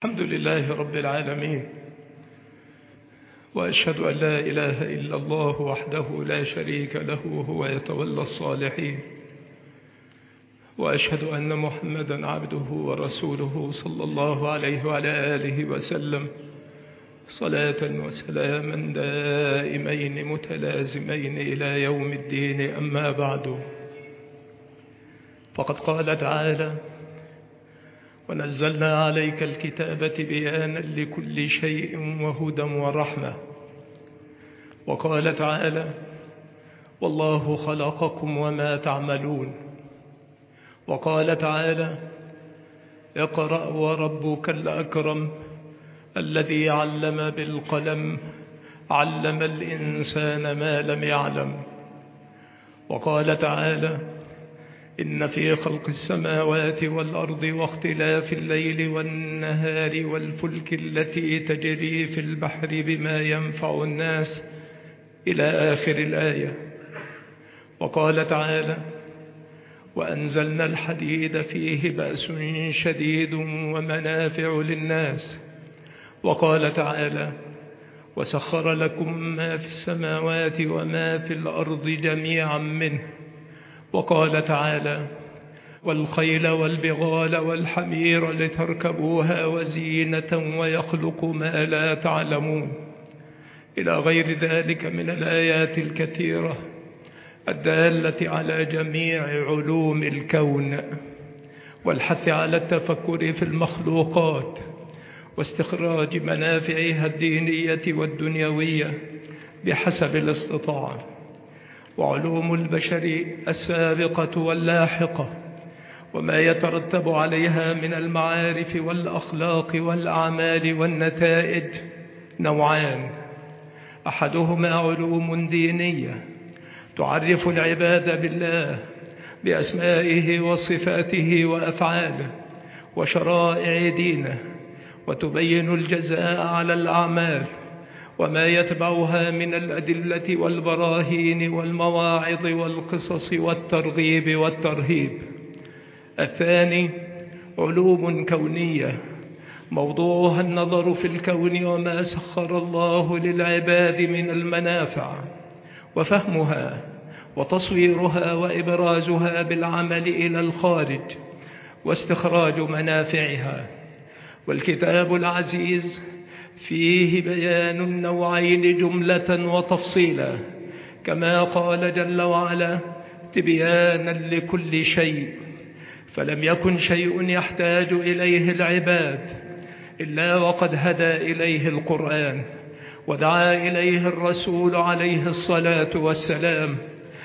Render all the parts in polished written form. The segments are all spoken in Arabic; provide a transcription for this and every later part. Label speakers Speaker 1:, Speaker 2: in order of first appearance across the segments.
Speaker 1: الحمد لله رب العالمين، وأشهد أن لا إله إلا الله وحده لا شريك له هو يتولى الصالحين، وأشهد أن محمدا عبده ورسوله صلى الله عليه وعلى آله وسلم صلاة وسلاما دائمين متلازمين إلى يوم الدين. أما بعد، فقد قال تعالى: ونزلنا عليك الكتاب بيانا لكل شيء وهدى ورحمة. وقال تعالى: والله خلقكم وما تعملون. وقال تعالى: اقرأ وربك الأكرم الذي علم بالقلم علم الإنسان ما لم يعلم. وقال تعالى: إن في خلق السماوات والأرض واختلاف الليل والنهار والفلك التي تجري في البحر بما ينفع الناس إلى آخر الآية. وقال تعالى: وأنزلنا الحديد فيه بأس شديد ومنافع للناس. وقال تعالى: وسخر لكم ما في السماوات وما في الأرض جميعا منه. وقال تعالى: والخيل والبغال والحمير لتركبوها وزينة ويخلق ما لا تعلمون، إلى غير ذلك من الآيات الكثيرة الدالة على جميع علوم الكون، والحث على التفكر في المخلوقات واستخراج منافعها الدينية والدنيوية بحسب الاستطاعة. وعلوم البشر السابقة واللاحقة وما يترتب عليها من المعارف والأخلاق والأعمال والنتائج نوعان: أحدهما علوم دينية تعرف العباد بالله بأسمائه وصفاته وأفعاله وشرائع دينه، وتبين الجزاء على الأعمال وما يتبعها من الأدلة والبراهين والمواعظ والقصص والترغيب والترهيب. الثاني علوم كونية موضوعها النظر في الكون وما سخر الله للعباد من المنافع، وفهمها وتصويرها وإبرازها بالعمل إلى الخارج واستخراج منافعها. والكتاب العزيز فيه بيان النوعين جملة وتفصيلا، كما قال جل وعلا: تبيانا لكل شيء. فلم يكن شيء يحتاج إليه العباد إلا وقد هدى إليه القرآن ودعا إليه الرسول عليه الصلاة والسلام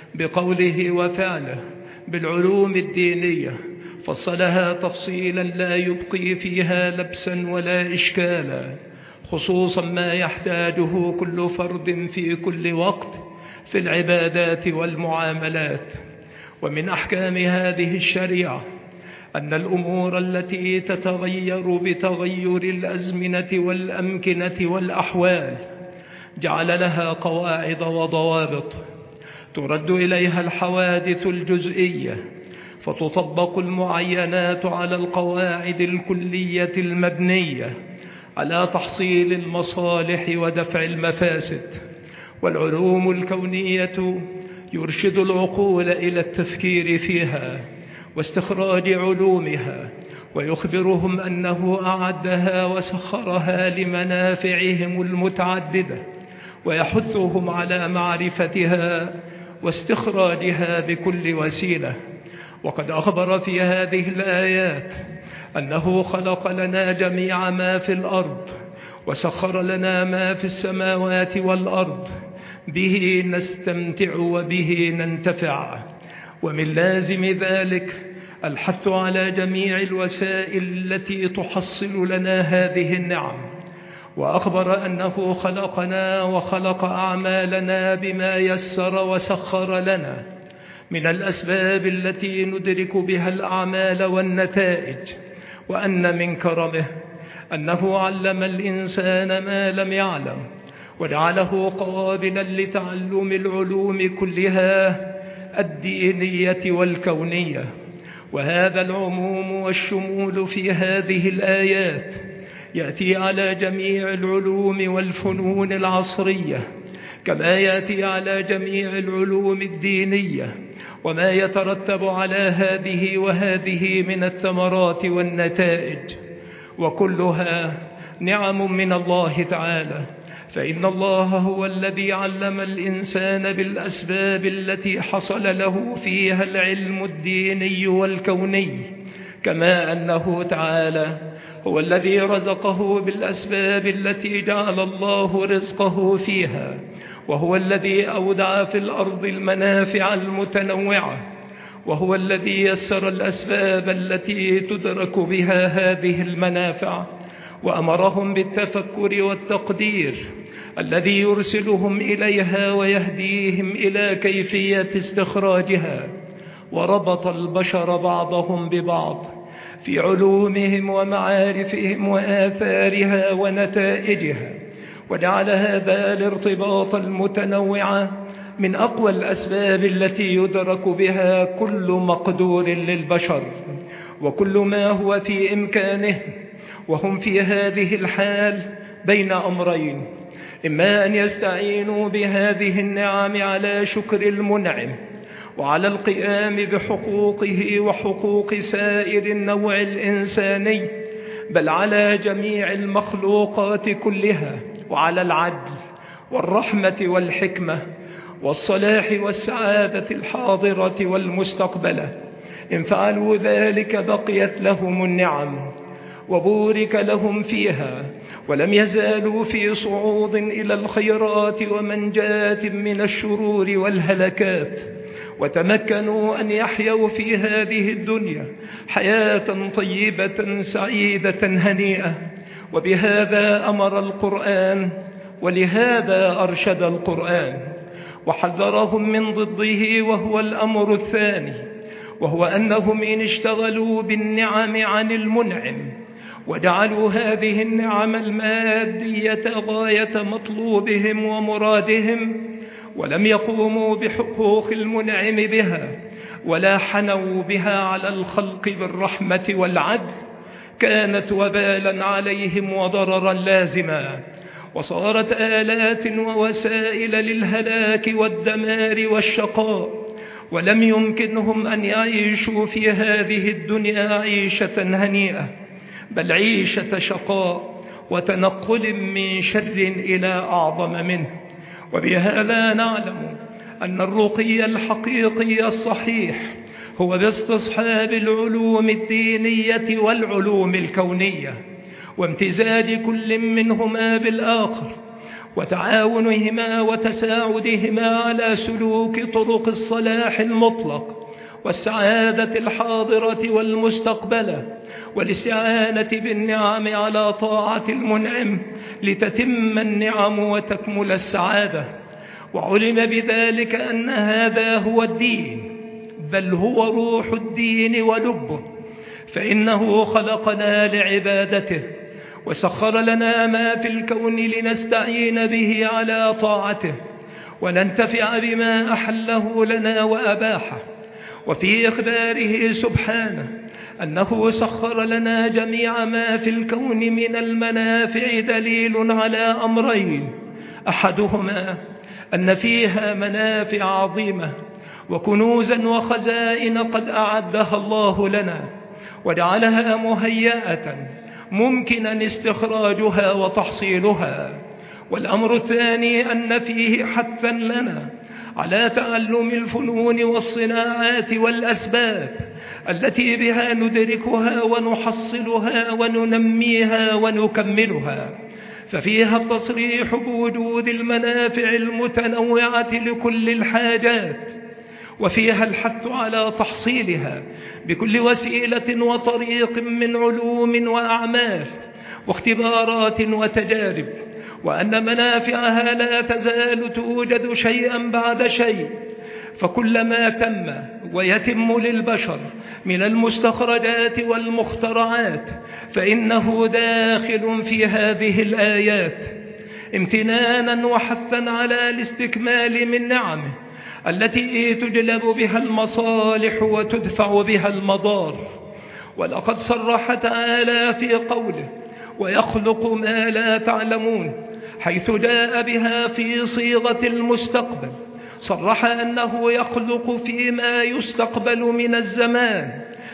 Speaker 1: بقوله وفعله بالعلوم الدينية، فصلها تفصيلا لا يبقي فيها لبسا ولا إشكالا، خصوصا ما يحتاجه كل فرد في كل وقت في العبادات والمعاملات. ومن أحكام هذه الشريعة أن الأمور التي تتغير بتغير الأزمنة والأمكنة والأحوال جعل لها قواعد وضوابط ترد إليها الحوادث الجزئية، فتطبق المعينات على القواعد الكلية المبنية على تحصيل المصالح ودفع المفاسد. والعلوم الكونية يرشد العقول إلى التفكير فيها واستخراج علومها، ويخبرهم أنه أعدها وسخرها لمنافعهم المتعددة، ويحثهم على معرفتها واستخراجها بكل وسيلة. وقد أخبر في هذه الآيات أنه خلق لنا جميع ما في الأرض وسخر لنا ما في السماوات والأرض، به نستمتع وبه ننتفع. ومن لازم ذلك الحث على جميع الوسائل التي تحصل لنا هذه النعم. وأخبر أنه خلقنا وخلق أعمالنا بما يسر وسخر لنا من الأسباب التي ندرك بها الأعمال والنتائج. وأن من كرمه أنه علم الإنسان ما لم يعلم، وجعله قابلا لتعلم العلوم كلها الدينية والكونية. وهذا العموم والشمول في هذه الآيات يأتي على جميع العلوم والفنون العصرية، كما يأتي على جميع العلوم الدينية وما يترتب على هذه وهذه من الثمرات والنتائج، وكلها نعم من الله تعالى. فإن الله هو الذي علم الإنسان بالأسباب التي حصل له فيها العلم الديني والكوني، كما أنه تعالى هو الذي رزقه بالأسباب التي جعل الله رزقه فيها، وهو الذي أودع في الأرض المنافع المتنوعة، وهو الذي يسر الأسباب التي تدرك بها هذه المنافع، وأمرهم بالتفكر والتقدير الذي يرسلهم إليها ويهديهم إلى كيفية استخراجها، وربط البشر بعضهم ببعض في علومهم ومعارفهم وآثارها ونتائجها، وجعل هذا الارتباط المتنوع من أقوى الأسباب التي يدرك بها كل مقدور للبشر وكل ما هو في إمكانه. وهم في هذه الحال بين أمرين: إما أن يستعينوا بهذه النعم على شكر المنعم وعلى القيام بحقوقه وحقوق سائر النوع الإنساني، بل على جميع المخلوقات كلها، وعلى العدل والرحمة والحكمة والصلاح والسعادة الحاضرة والمستقبلة. إن فعلوا ذلك بقيت لهم النعم وبورك لهم فيها، ولم يزالوا في صعود إلى الخيرات ومنجاة من الشرور والهلكات، وتمكنوا أن يحيوا في هذه الدنيا حياة طيبة سعيدة هنيئة. وبهذا أمر القرآن، ولهذا أرشد القرآن، وحذرهم من ضده، وهو الأمر الثاني، وهو أنهم إن اشتغلوا بالنعم عن المنعم وجعلوا هذه النعم المادية غاية مطلوبهم ومرادهم، ولم يقوموا بحقوق المنعم بها ولا حنوا بها على الخلق بالرحمة والعدل، كانت وبالا عليهم وضررا لازما، وصارت آلات ووسائل للهلاك والدمار والشقاء، ولم يمكنهم أن يعيشوا في هذه الدنيا عيشة هنيئة، بل عيشة شقاء وتنقل من شر إلى أعظم منه. وبهذا نعلم أن الرقي الحقيقي الصحيح هو باستصحاب العلوم الدينية والعلوم الكونية، وامتزاج كل منهما بالآخر، وتعاونهما وتساعدهما على سلوك طرق الصلاح المطلق والسعادة الحاضرة والمستقبلة، والاستعانة بالنعم على طاعة المنعم لتتم النعم وتكمل السعادة. وعلم بذلك أن هذا هو الدين، بل هو روح الدين ولبه، فإنه خلقنا لعبادته، وسخر لنا ما في الكون لنستعين به على طاعته وننتفع بما أحله لنا وأباحه. وفي إخباره سبحانه أنه سخر لنا جميع ما في الكون من المنافع دليل على أمرين: أحدهما أن فيها منافع عظيمة وكنوزا وخزائن قد أعدها الله لنا وجعلها مهيئة ممكنا استخراجها وتحصيلها. والأمر الثاني أن فيه حثا لنا على تعلم الفنون والصناعات والأسباب التي بها ندركها ونحصلها وننميها ونكملها، ففيها التصريح بوجود المنافع المتنوعة لكل الحاجات، وفيها الحث على تحصيلها بكل وسيلة وطريق من علوم وأعمال واختبارات وتجارب، وأن منافعها لا تزال توجد شيئا بعد شيء، فكلما تم ويتم للبشر من المستخرجات والمخترعات فإنه داخل في هذه الآيات امتنانا وحثا على الاستكمال من نعمه التي تجلب بها المصالح وتدفع بها المضار. ولقد صرح تعالى في قوله: ويخلق ما لا تعلمون، حيث جاء بها في صيغة المستقبل. صرح أنه يخلق فيما يستقبل من الزمان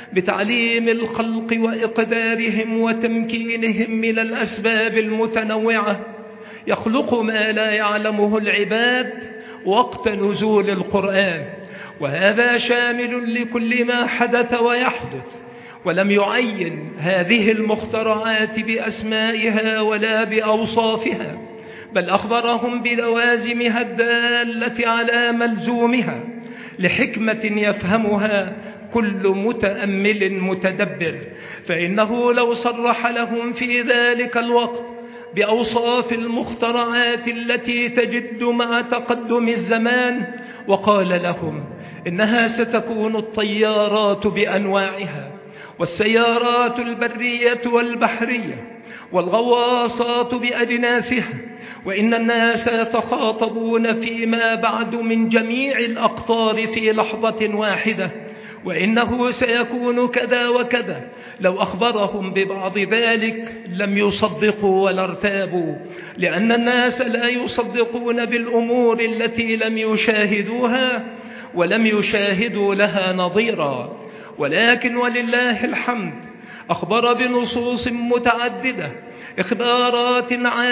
Speaker 1: بتعليم الخلق وإقدارهم وتمكينهم من الأسباب المتنوعة، يخلق ما لا يعلمه العباد وقت نزول القرآن، وهذا شامل لكل ما حدث ويحدث، ولم يعين هذه المخترعات بأسمائها ولا بأوصافها، بل أخبرهم بلوازمها الدالة على ملزومها لحكمة يفهمها كل متأمل متدبر. فإنه لو صرح لهم في ذلك الوقت بأوصاف المخترعات التي تجد مع تقدم الزمان، وقال لهم إنها ستكون الطيارات بأنواعها، والسيارات البرية والبحرية، والغواصات بأجناسها، وإن الناس يتخاطبون فيما بعد من جميع الأقطار في لحظة واحدة، وإنه سيكون كذا وكذا، لو أخبرهم ببعض ذلك لم يصدقوا ولا ارتابوا، لأن الناس لا يصدقون بالأمور التي لم يشاهدوها ولم يشاهدوا لها نظيرا. ولكن ولله الحمد أخبر بنصوص متعددة، إخبارات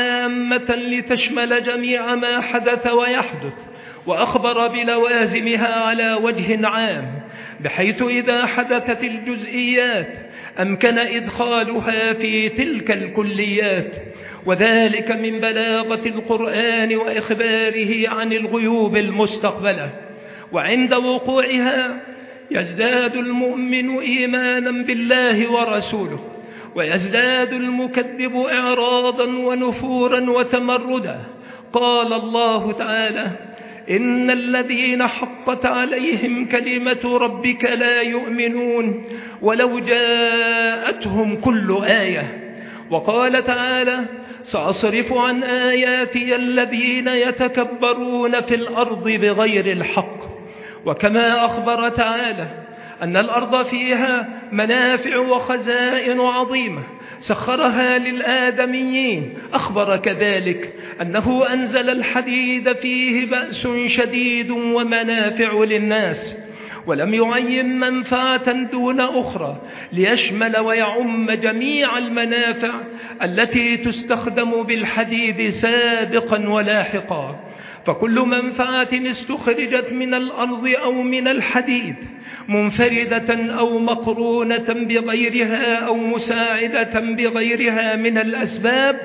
Speaker 1: عامة لتشمل جميع ما حدث ويحدث، وأخبر بلوازمها على وجه عام، بحيث إذا حدثت الجزئيات أمكن إدخالها في تلك الكليات، وذلك من بلاغة القرآن وإخباره عن الغيوب المستقبلة. وعند وقوعها يزداد المؤمن إيمانا بالله ورسوله، ويزداد المكذب إعراضا ونفورا وتمردا. قال الله تعالى: إن الذين حقت عليهم كلمة ربك لا يؤمنون ولو جاءتهم كل آية. وقال تعالى: سأصرف عن آياتي الذين يتكبرون في الأرض بغير الحق. وكما أخبر تعالى أن الأرض فيها منافع وخزائن عظيمة سخرها للآدميين، أخبر كذلك أنه أنزل الحديد فيه بأس شديد ومنافع للناس، ولم يعين منفعة دون أخرى ليشمل ويعم جميع المنافع التي تستخدم بالحديد سابقا ولاحقا. فكل منفعة استخرجت من الأرض أو من الحديد منفردة أو مقرونة بغيرها أو مساعدة بغيرها من الأسباب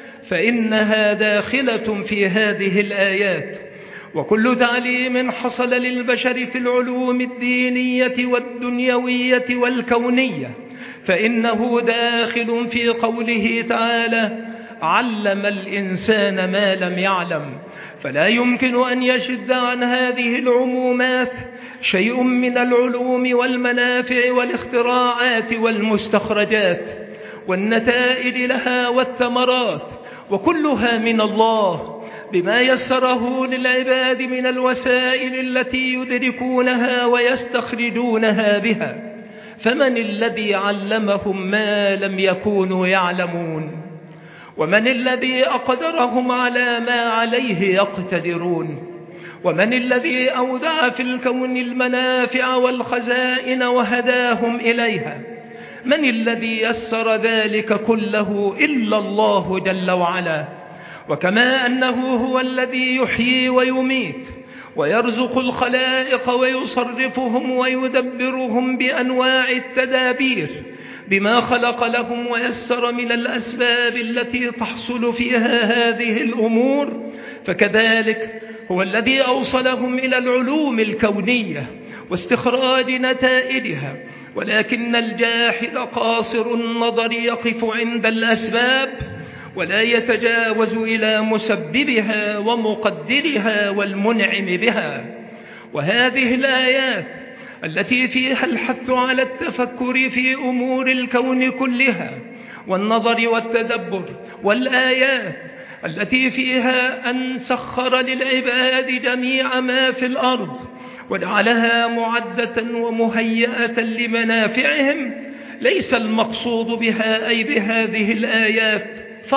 Speaker 1: فإنها داخلة في هذه الآيات. وكل تعليم حصل للبشر في العلوم الدينية والدنيوية والكونية فإنه داخل في قوله تعالى: علم الإنسان ما لم يعلم. فلا يمكن أن يشد عن هذه العمومات شيء من العلوم والمنافع والاختراعات والمستخرجات والنتائج لها والثمرات، وكلها من الله بما يسره للعباد من الوسائل التي يدركونها ويستخرجونها بها. فمن الذي علمهم ما لم يكونوا يعلمون؟ ومن الذي أقدرهم على ما عليه يقتدرون؟ ومن الذي أودع في الكون المنافع والخزائن وهداهم إليها؟ من الذي يسر ذلك كله إلا الله جل وعلا. وكما أنه هو الذي يحيي ويميت ويرزق الخلائق ويصرفهم ويدبرهم بأنواع التدابير بما خلق لهم ويسر من الأسباب التي تحصل فيها هذه الأمور، فكذلك هو الذي أوصلهم إلى العلوم الكونية واستخراج نتائجها. ولكن الجاحد قاصر النظر يقف عند الأسباب ولا يتجاوز إلى مسببها ومقدرها والمنعم بها. وهذه الآيات التي فيها الحث على التفكر في أمور الكون كلها والنظر والتدبر، والآيات التي فيها أن سخر للعباد جميع ما في الأرض وجعلها معدة ومهيئة لمنافعهم، ليس المقصود بها أي بهذه الآيات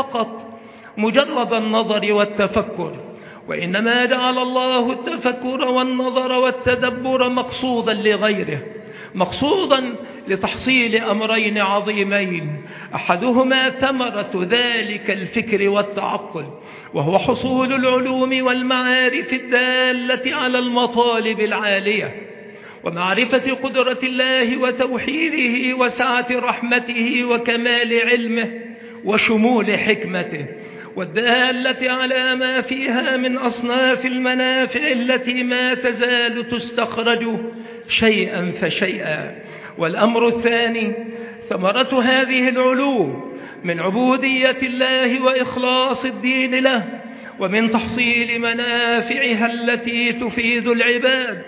Speaker 1: فقط مجرد النظر والتفكر، وإنما جعل الله التفكر والنظر والتدبر مقصودا لغيره، مقصودا لتحصيل أمرين عظيمين، أحدهما ثمرة ذلك الفكر والتعقل، وهو حصول العلوم والمعارف الدالة على المطالب العالية، ومعرفة قدرة الله وتوحيده وسعة رحمته وكمال علمه وشمول حكمته، والدالة على ما فيها من أصناف المنافع التي ما تزال تستخرج شيئا فشيئا. والأمر الثاني ثمرة هذه العلوم من عبودية الله وإخلاص الدين له، ومن تحصيل منافعها التي تفيد العباد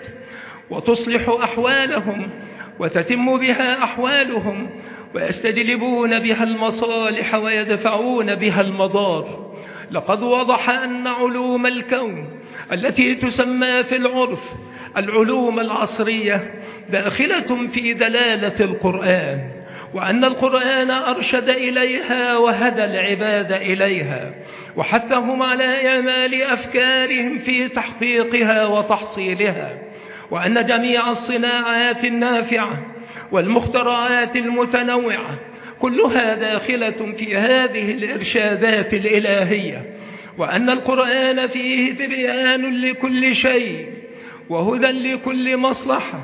Speaker 1: وتصلح أحوالهم وتتم بها أحوالهم، ويستجلبون بها المصالح ويدفعون بها المضار. لقد وضح أن علوم الكون التي تسمى في العرف العلوم العصرية داخلة في دلالة القرآن، وأن القرآن أرشد إليها وهدى العباد إليها، وحثهم على إعمال أفكارهم في تحقيقها وتحصيلها، وأن جميع الصناعات النافعة والمخترعات المتنوعة كلها داخلة في هذه الإرشادات الإلهية، وأن القرآن فيه تبيان لكل شيء وهدى لكل مصلحة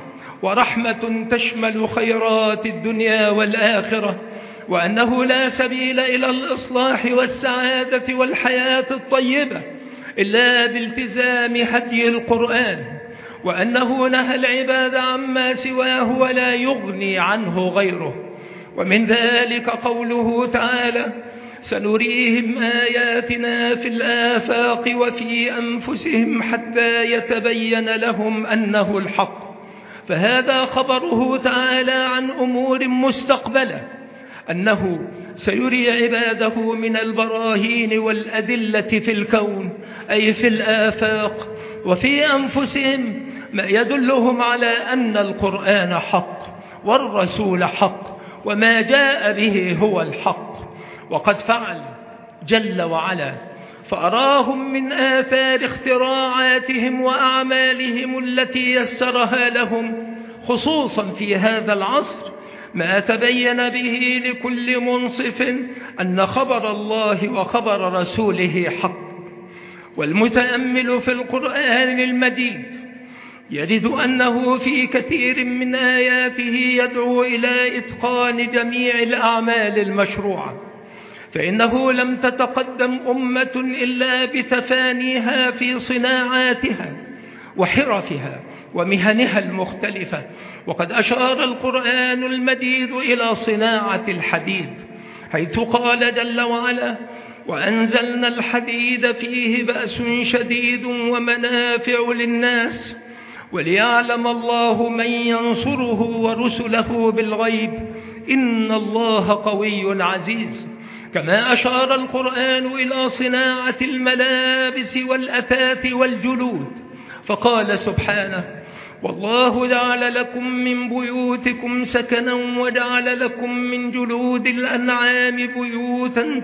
Speaker 1: ورحمة تشمل خيرات الدنيا والآخرة، وأنه لا سبيل إلى الإصلاح والسعادة والحياة الطيبة إلا بالتزام هدي القرآن، وأنه نهى العباد عما سواه ولا يغني عنه غيره. ومن ذلك قوله تعالى: سنريهم آياتنا في الآفاق وفي أنفسهم حتى يتبين لهم أنه الحق. فهذا خبره تعالى عن أمور مستقبلة، أنه سيري عباده من البراهين والأدلة في الكون أي في الآفاق وفي أنفسهم ما يدلهم على أن القرآن حق والرسول حق وما جاء به هو الحق. وقد فعل جل وعلا فأراهم من آثار اختراعاتهم وأعمالهم التي يسرها لهم خصوصا في هذا العصر ما تبين به لكل منصف أن خبر الله وخبر رسوله حق. والمتأمل في القرآن المجيد يجد أنه في كثير من آياته يدعو إلى إتقان جميع الأعمال المشروعة، فإنه لم تتقدم أمة إلا بتفانيها في صناعاتها وحرفها ومهنها المختلفة. وقد أشار القرآن المجيد إلى صناعة الحديد، حيث قال جل وعلا: وأنزلنا الحديد فيه بأس شديد ومنافع للناس وليعلم الله من ينصره ورسله بالغيب إن الله قوي عزيز. كما أشار القرآن إلى صناعة الملابس والأثاث والجلود، فقال سبحانه: والله جعل لكم من بيوتكم سكنا وجعل لكم من جلود الأنعام بيوتا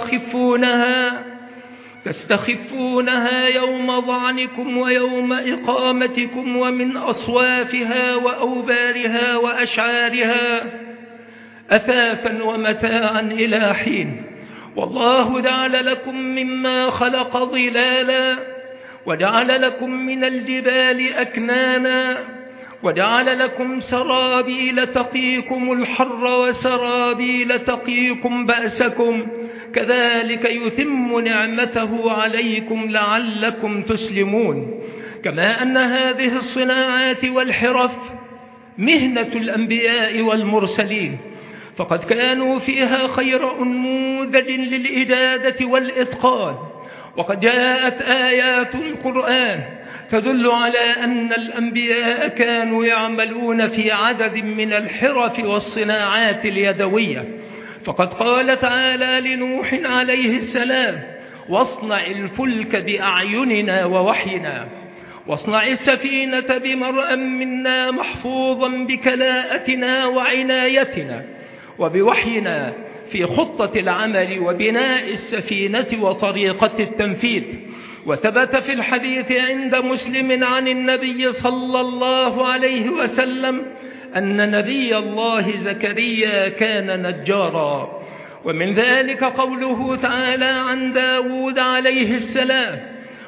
Speaker 1: تستخفونها يوم ظعنكم ويوم إقامتكم ومن أصوافها وأوبارها وأشعارها أثاثا ومتاعا إلى حين. والله جعل لكم مما خلق ظلالا وجعل لكم من الجبال أكنانا وجعل لكم سرابيل تقيكم الحر وسرابيل تقيكم بأسكم كذلك يتم نعمته عليكم لعلكم تسلمون. كما أن هذه الصناعات والحرف مهنة الأنبياء والمرسلين، فقد كانوا فيها خير أنموذج للإجادة والإتقان. وقد جاءت آيات القرآن تدل على أن الأنبياء كانوا يعملون في عدد من الحرف والصناعات اليدوية. فقد قال تعالى لنوح عليه السلام: واصنع الفلك بأعيننا ووحينا واصنع السفينة بمرأ منا محفوظا بكلاءتنا وعنايتنا وبوحينا في خطة العمل وبناء السفينة وطريقة التنفيذ. وثبت في الحديث عند مسلم عن النبي صلى الله عليه وسلم أن نبي الله زكريا كان نجارا. ومن ذلك قوله تعالى عن داود عليه السلام: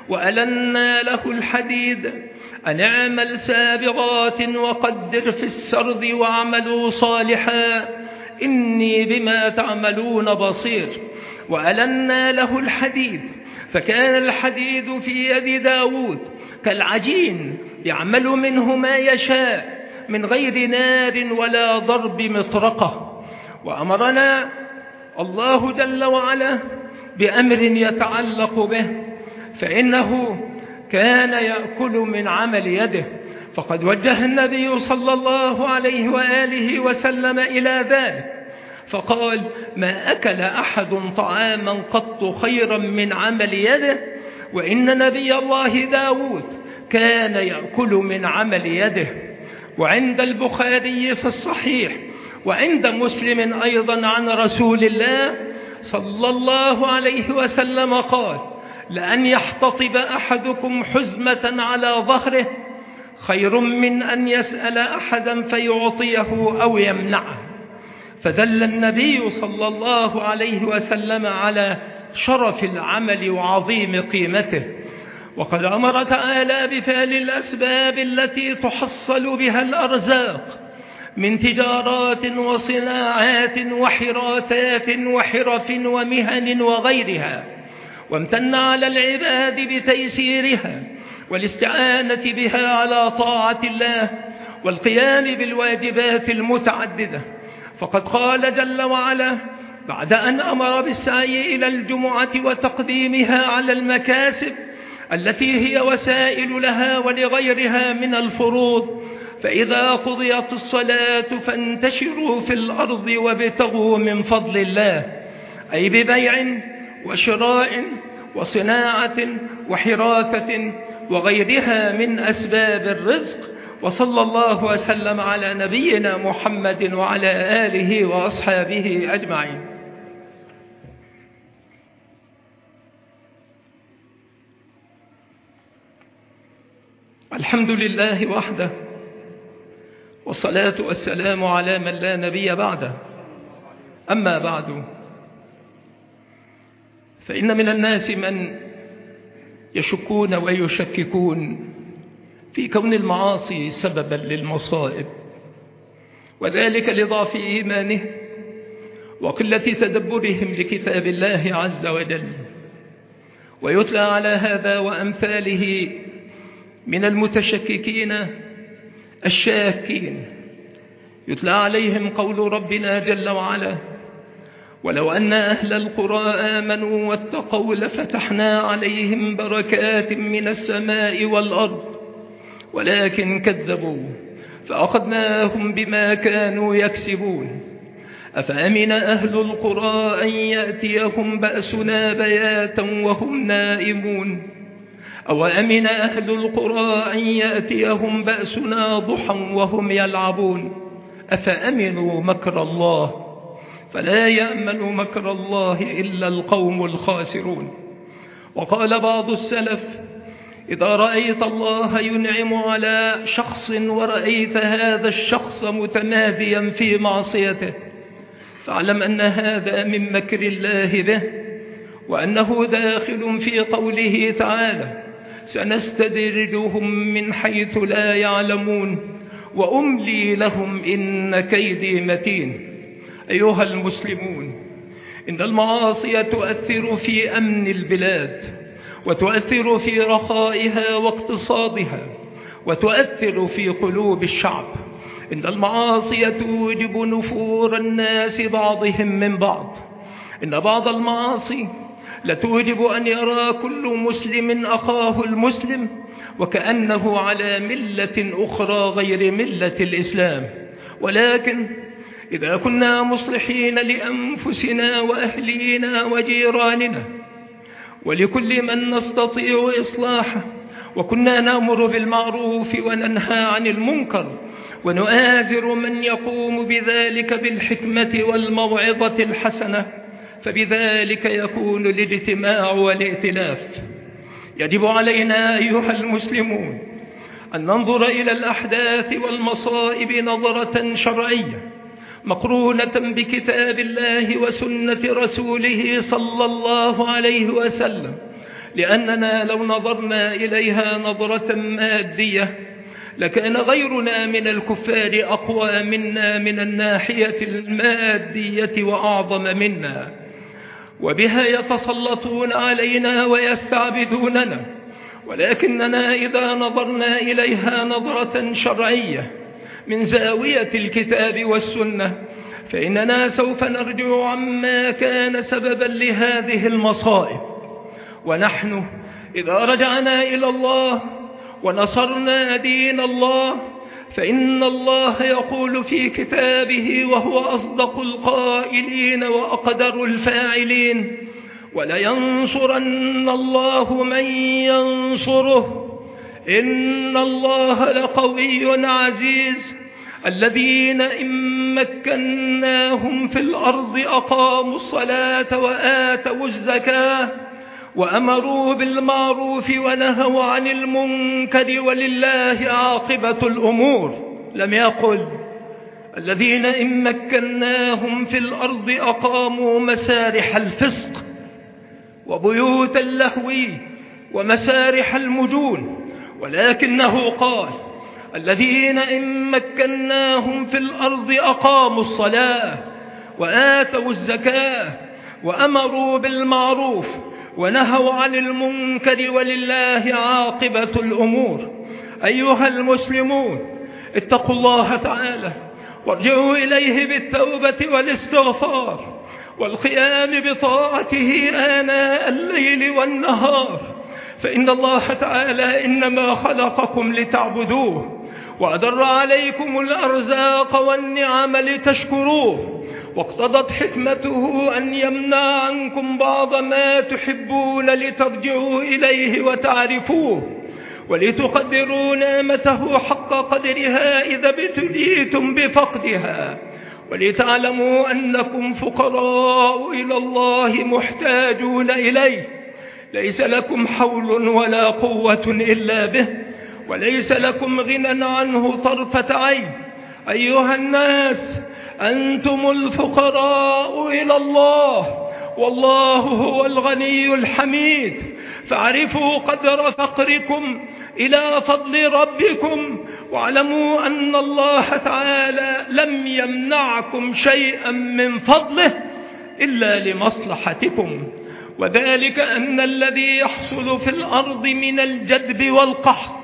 Speaker 1: وألنا له الحديد أن اعمل سابغات وقدر في السرد واعملوا صالحا إني بما تعملون بصير. وألنا له الحديد، فكان الحديد في يد داود كالعجين يعمل منه ما يشاء من غير نار ولا ضرب مطرقة. وأمرنا الله جل وعلا بأمر يتعلق به، فإنه كان يأكل من عمل يده، فقد وجه النبي صلى الله عليه وآله وسلم إلى ذلك فقال: ما أكل أحد طعاما قط خيرا من عمل يده، وإن نبي الله داود كان يأكل من عمل يده. وعند البخاري في الصحيح وعند مسلم أيضا عن رسول الله صلى الله عليه وسلم قال: لأن يحتطب أحدكم حزمة على ظهره خير من أن يسأل أحدا فيعطيه أو يمنعه. فدل النبي صلى الله عليه وسلم على شرف العمل وعظيم قيمته. وقد أمر تعالى بفعل الأسباب التي تحصل بها الأرزاق من تجارات وصناعات وحراثات وحرف ومهن وغيرها، وامتن على العباد بتيسيرها والاستعانة بها على طاعة الله والقيام بالواجبات المتعددة. فقد قال جل وعلا بعد أن أمر بالسعي إلى الجمعة وتقديمها على المكاسب التي هي وسائل لها ولغيرها من الفروض: فإذا قضيت الصلاة فانتشروا في الأرض وابتغوا من فضل الله، أي ببيع وشراء وصناعة وحراثة وغيرها من أسباب الرزق. وصلى الله وسلم على نبينا محمد وعلى آله وأصحابه أجمعين. الحمد لله وحده، والصلاة والسلام على من لا نبي بعده. أما بعد، فإن من الناس من يشكون ويشككون في كون المعاصي سببا للمصائب، وذلك لضعف إيمانه وقلة تدبرهم لكتاب الله عز وجل. ويتلى على هذا وأمثاله من المتشككين الشاكين، يتلى عليهم قول ربنا جل وعلا: ولو أن أهل القرى آمنوا واتقوا لفتحنا عليهم بركات من السماء والأرض ولكن كذبوا فأخذناهم بما كانوا يكسبون. أفأمن أهل القرى أن يأتيهم بأسنا بياتا وهم نائمون، أو أمن أهل القرى أن يأتيهم بأسنا ضحى وهم يلعبون. أفأمنوا مكر الله فلا يأمن مكر الله إلا القوم الخاسرون. وقال بعض السلف: إذا رأيت الله ينعم على شخص ورأيت هذا الشخص متماديا في معصيته فاعلم أن هذا من مكر الله به، وأنه داخل في قوله تعالى: سنستدرجهم من حيث لا يعلمون وأملي لهم إن كيدي متين. أيها المسلمون، إن المعاصي تؤثر في أمن البلاد، وتؤثر في رخائها واقتصادها، وتؤثر في قلوب الشعب. إن المعاصي توجب نفور الناس بعضهم من بعض. إن بعض المعاصي لتوجب أن يرى كل مسلم أخاه المسلم وكأنه على ملة أخرى غير ملة الإسلام. ولكن إذا كنا مصلحين لأنفسنا وأهلينا وجيراننا ولكل من نستطيع إصلاحه، وكنا نأمر بالمعروف وننهى عن المنكر، ونؤازر من يقوم بذلك بالحكمة والموعظة الحسنة، فبذلك يكون الاجتماع والائتلاف. يجب علينا أيها المسلمون أن ننظر إلى الأحداث والمصائب نظرة شرعية مقرونة بكتاب الله وسنة رسوله صلى الله عليه وسلم، لأننا لو نظرنا إليها نظرة مادية لكان غيرنا من الكفار أقوى منا من الناحية المادية وأعظم منا، وبها يتسلطون علينا ويستعبدوننا. ولكننا إذا نظرنا إليها نظرة شرعية من زاوية الكتاب والسنة فإننا سوف نرجع عما كان سببا لهذه المصائب. ونحن إذا رجعنا إلى الله ونصرنا دين الله فإن الله يقول في كتابه وهو أصدق القائلين وأقدر الفاعلين: ولينصرن الله من ينصره إن الله لقوي عزيز. الذين إن مكناهم في الأرض أقاموا الصلاة وآتوا الزكاة وأمروا بالمعروف ونهوا عن المنكر ولله عاقبة الأمور. لم يقل الذين إن مكناهم في الأرض أقاموا مسارح الفسق وبيوت اللهو ومسارح المجون، ولكنه قال الذين إن مكناهم في الأرض أقاموا الصلاة وآتوا الزكاة وأمروا بالمعروف ونهوا عن المنكر ولله عاقبة الأمور. أيها المسلمون، اتقوا الله تعالى وارجعوا إليه بالتوبة والاستغفار والقيام بطاعته آناء الليل والنهار، فإن الله تعالى إنما خلقكم لتعبدوه وأدر عليكم الأرزاق والنعم لتشكروه، واقتضت حكمته أن يمنع عنكم بعض ما تحبون لترجعوا إليه وتعرفوه ولتقدروا نعمته حق قدرها إذا ابتليتم بفقدها، ولتعلموا أنكم فقراء إلى الله محتاجون إليه، ليس لكم حول ولا قوة إلا به، وليس لكم غنى عنه طرفة عين. أيها الناس، أنتم الفقراء إلى الله والله هو الغني الحميد، فاعرفوا قدر فقركم إلى فضل ربكم، واعلموا أن الله تعالى لم يمنعكم شيئا من فضله إلا لمصلحتكم، وذلك أن الذي يحصل في الأرض من الجدب والقحط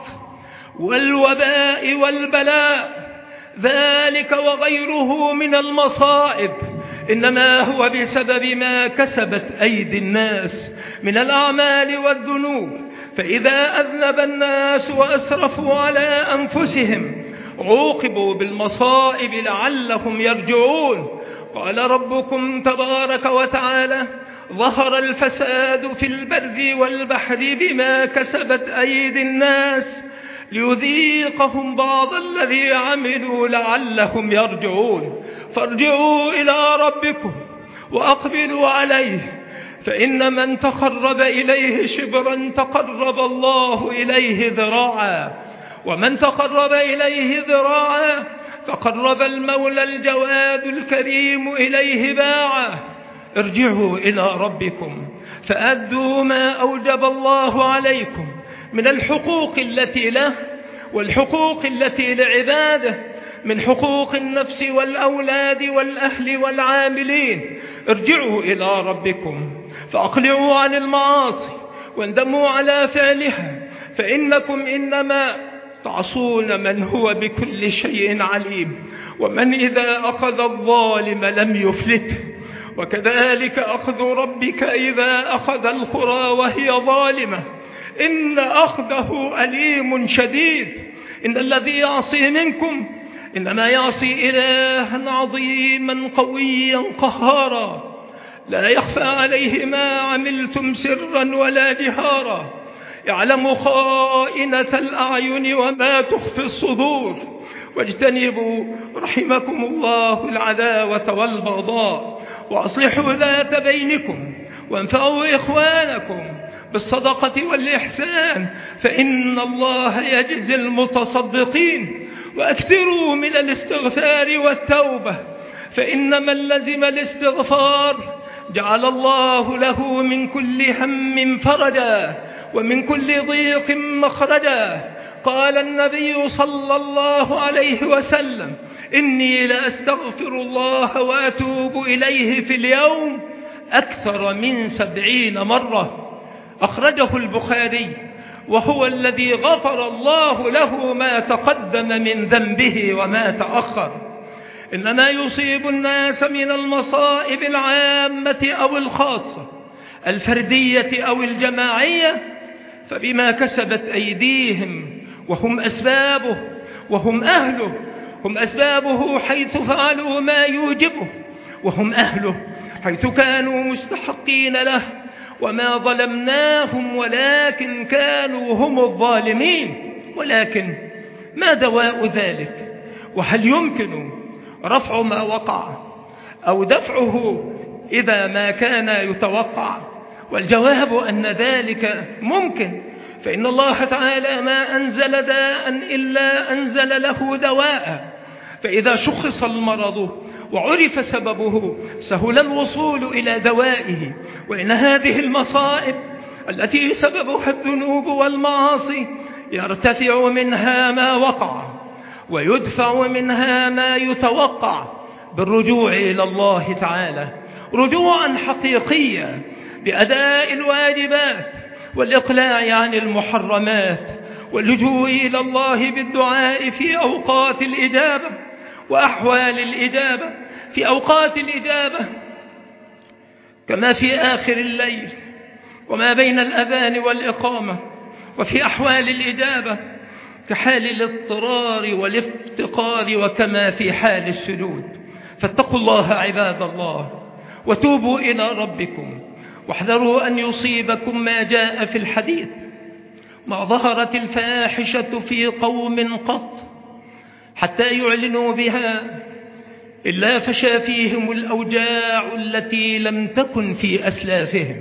Speaker 1: والوباء والبلاء ذلك وغيره من المصائب إنما هو بسبب ما كسبت أيدي الناس من الأعمال والذنوب، فإذا أذنب الناس وأسرفوا على أنفسهم عوقبوا بالمصائب لعلهم يرجعون. قال ربكم تبارك وتعالى: ظهر الفساد في البر والبحر بما كسبت أيدي الناس ليذيقهم بعض الذي عملوا لعلهم يرجعون. فارجعوا إلى ربكم وأقبلوا عليه، فإن من تقرب إليه شبرا تقرب الله إليه ذراعا، ومن تقرب إليه ذراعا تقرب المولى الجواد الكريم إليه باعا. ارجعوا إلى ربكم فأدوا ما أوجب الله عليكم من الحقوق التي له والحقوق التي لعباده، من حقوق النفس والأولاد والأهل والعاملين. ارجعوا إلى ربكم فأقلعوا عن المعاصي واندموا على فعلها، فإنكم إنما تعصون من هو بكل شيء عليم، ومن إذا أخذ الظالم لم يفلته، وكذلك أخذ ربك إذا أخذ القرى وهي ظالمة إن أخذه أليم شديد. إن الذي يعصي منكم إنما يعصي إلها عظيما قويا قهارا لا يخفى عليه ما عملتم سرا ولا جهارا، يعلم خائنة الأعين وما تخفي الصدور، واجتنبوا رحمكم الله العداوة والبغضاء، وأصلحوا ذات بينكم، وانفعوا إخوانكم بالصدقة والإحسان، فإن الله يجزي المتصدقين. وأكثروا من الاستغفار والتوبة، فإن من لزم الاستغفار جعل الله له من كل هم فرجا ومن كل ضيق مخرجا. قال النبي صلى الله عليه وسلم: إني لأستغفر الله وأتوب إليه في اليوم أكثر من 70 مرة. أخرجه البخاري، وهو الذي غفر الله له ما تقدم من ذنبه وما تأخر. إنما يصيب الناس من المصائب العامة أو الخاصة، الفردية أو الجماعية، فبما كسبت أيديهم، وهم أسبابه وهم أهله. هم أسبابه حيث فعلوا ما يوجبه، وهم أهله حيث كانوا مستحقين له. وما ظلمناهم ولكن كانوا هم الظالمين. ولكن ما دواء ذلك؟ وهل يمكن رفع ما وقع أو دفعه إذا ما كان يتوقع؟ والجواب أن ذلك ممكن، فإن الله تعالى ما أنزل داء إلا أنزل له دواء. فإذا شخص المرض وعرف سببه سهل الوصول إلى دوائه. وإن هذه المصائب التي سببها الذنوب والمعاصي يرتفع منها ما وقع ويدفع منها ما يتوقع بالرجوع إلى الله تعالى رجوعا حقيقيا بأداء الواجبات والإقلاع عن المحرمات، واللجوء إلى الله بالدعاء في أوقات الإجابة وأحوال الإجابة. في أوقات الإجابة كما في آخر الليل وما بين الأذان والإقامة، وفي أحوال الإجابة كحال الاضطرار والافتقار، وكما في حال السجود. فاتقوا الله عباد الله، وتوبوا إلى ربكم، واحذروا أن يصيبكم ما جاء في الحديث: ما ظهرت الفاحشة في قوم قط حتى يعلنوا بها إلا فشى فيهم الأوجاع التي لم تكن في أسلافهم،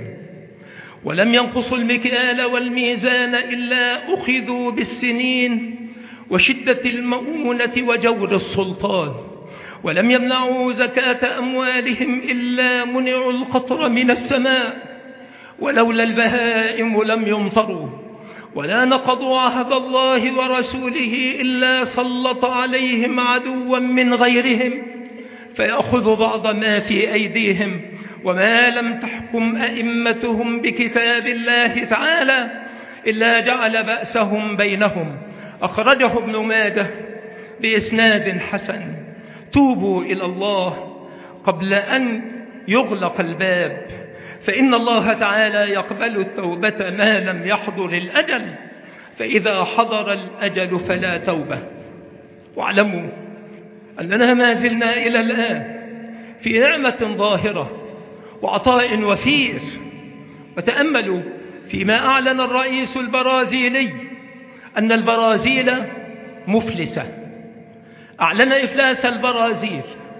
Speaker 1: ولم ينقصوا المكيال والميزان إلا أخذوا بالسنين وشدة المؤونة وجور السلطان، ولم يمنعوا زكاة أموالهم إلا منعوا القطر من السماء، ولولا البهائم لم يمطروا، ولا نقضوا عهد الله ورسوله إلا سلط عليهم عدوا من غيرهم فيأخذ بعض ما في أيديهم، وما لم تحكم أئمتهم بكتاب الله تعالى إلا جعل بأسهم بينهم. أخرجه ابن ماجه بإسناد حسن. توبوا إلى الله قبل أن يغلق الباب، فإن الله تعالى يقبل التوبة ما لم يحضر الأجل، فإذا حضر الأجل فلا توبة. واعلموا أننا ما زلنا إلى الآن في نعمة ظاهرة وعطاء وفير. وتأملوا فيما أعلن الرئيس البرازيلي أن البرازيل مفلسة. أعلن إفلاس البرازيل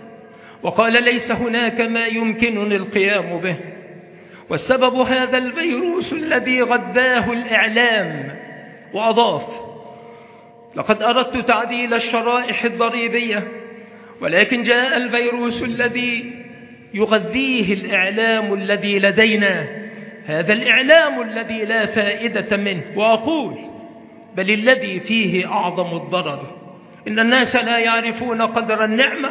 Speaker 1: وقال: ليس هناك ما يمكنني القيام به، والسبب هذا الفيروس الذي غذاه الإعلام. وأضاف: لقد أردت تعديل الشرائح الضريبية، ولكن جاء الفيروس الذي يغذيه الإعلام الذي لدينا، هذا الإعلام الذي لا فائدة منه. وأقول: بل الذي فيه أعظم الضرر. إن الناس لا يعرفون قدر النعمة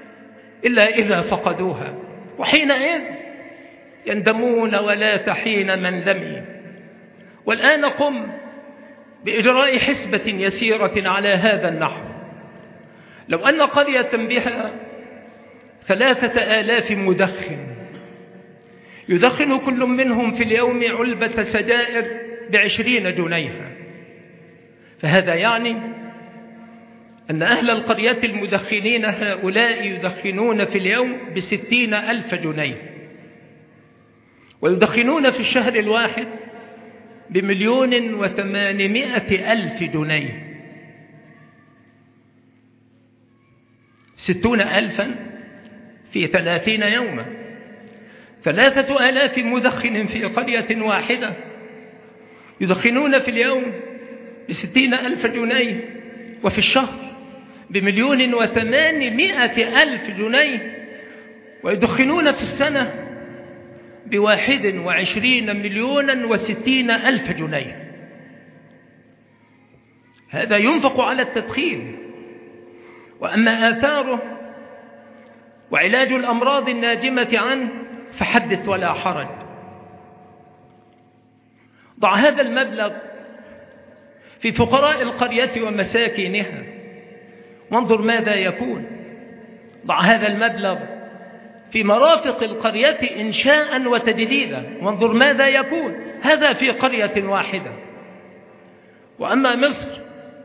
Speaker 1: إلا إذا فقدوها، وحينئذ يندمون ولا تحين من لمي. والآن قم بإجراء حسبة يسيرة على هذا النحو. لو أن قرية بها 3000 مدخن يدخن كل منهم في اليوم علبة سجائر ب20 جنيها، فهذا يعني أن أهل القرية المدخنين هؤلاء يدخنون في اليوم ب60,000 جنيه، ويدخنون في الشهر الواحد ب1,800,000 جنيه. 60,000 في 30 يوما، 3,000 مدخن في قرية واحدة يدخنون في اليوم ب60,000 جنيه، وفي الشهر ب1,800,000 جنيه، ويدخنون في السنة ب21,060,000 جنيه. هذا ينفق على التدخين. وأما آثاره وعلاج الأمراض الناجمة عنه فحدث ولا حرج. ضع هذا المبلغ في فقراء القرية ومساكينها وانظر ماذا يكون. ضع هذا المبلغ في مرافق القرية إنشاء وتجديدا وانظر ماذا يكون. هذا في قرية واحدة. وأما مصر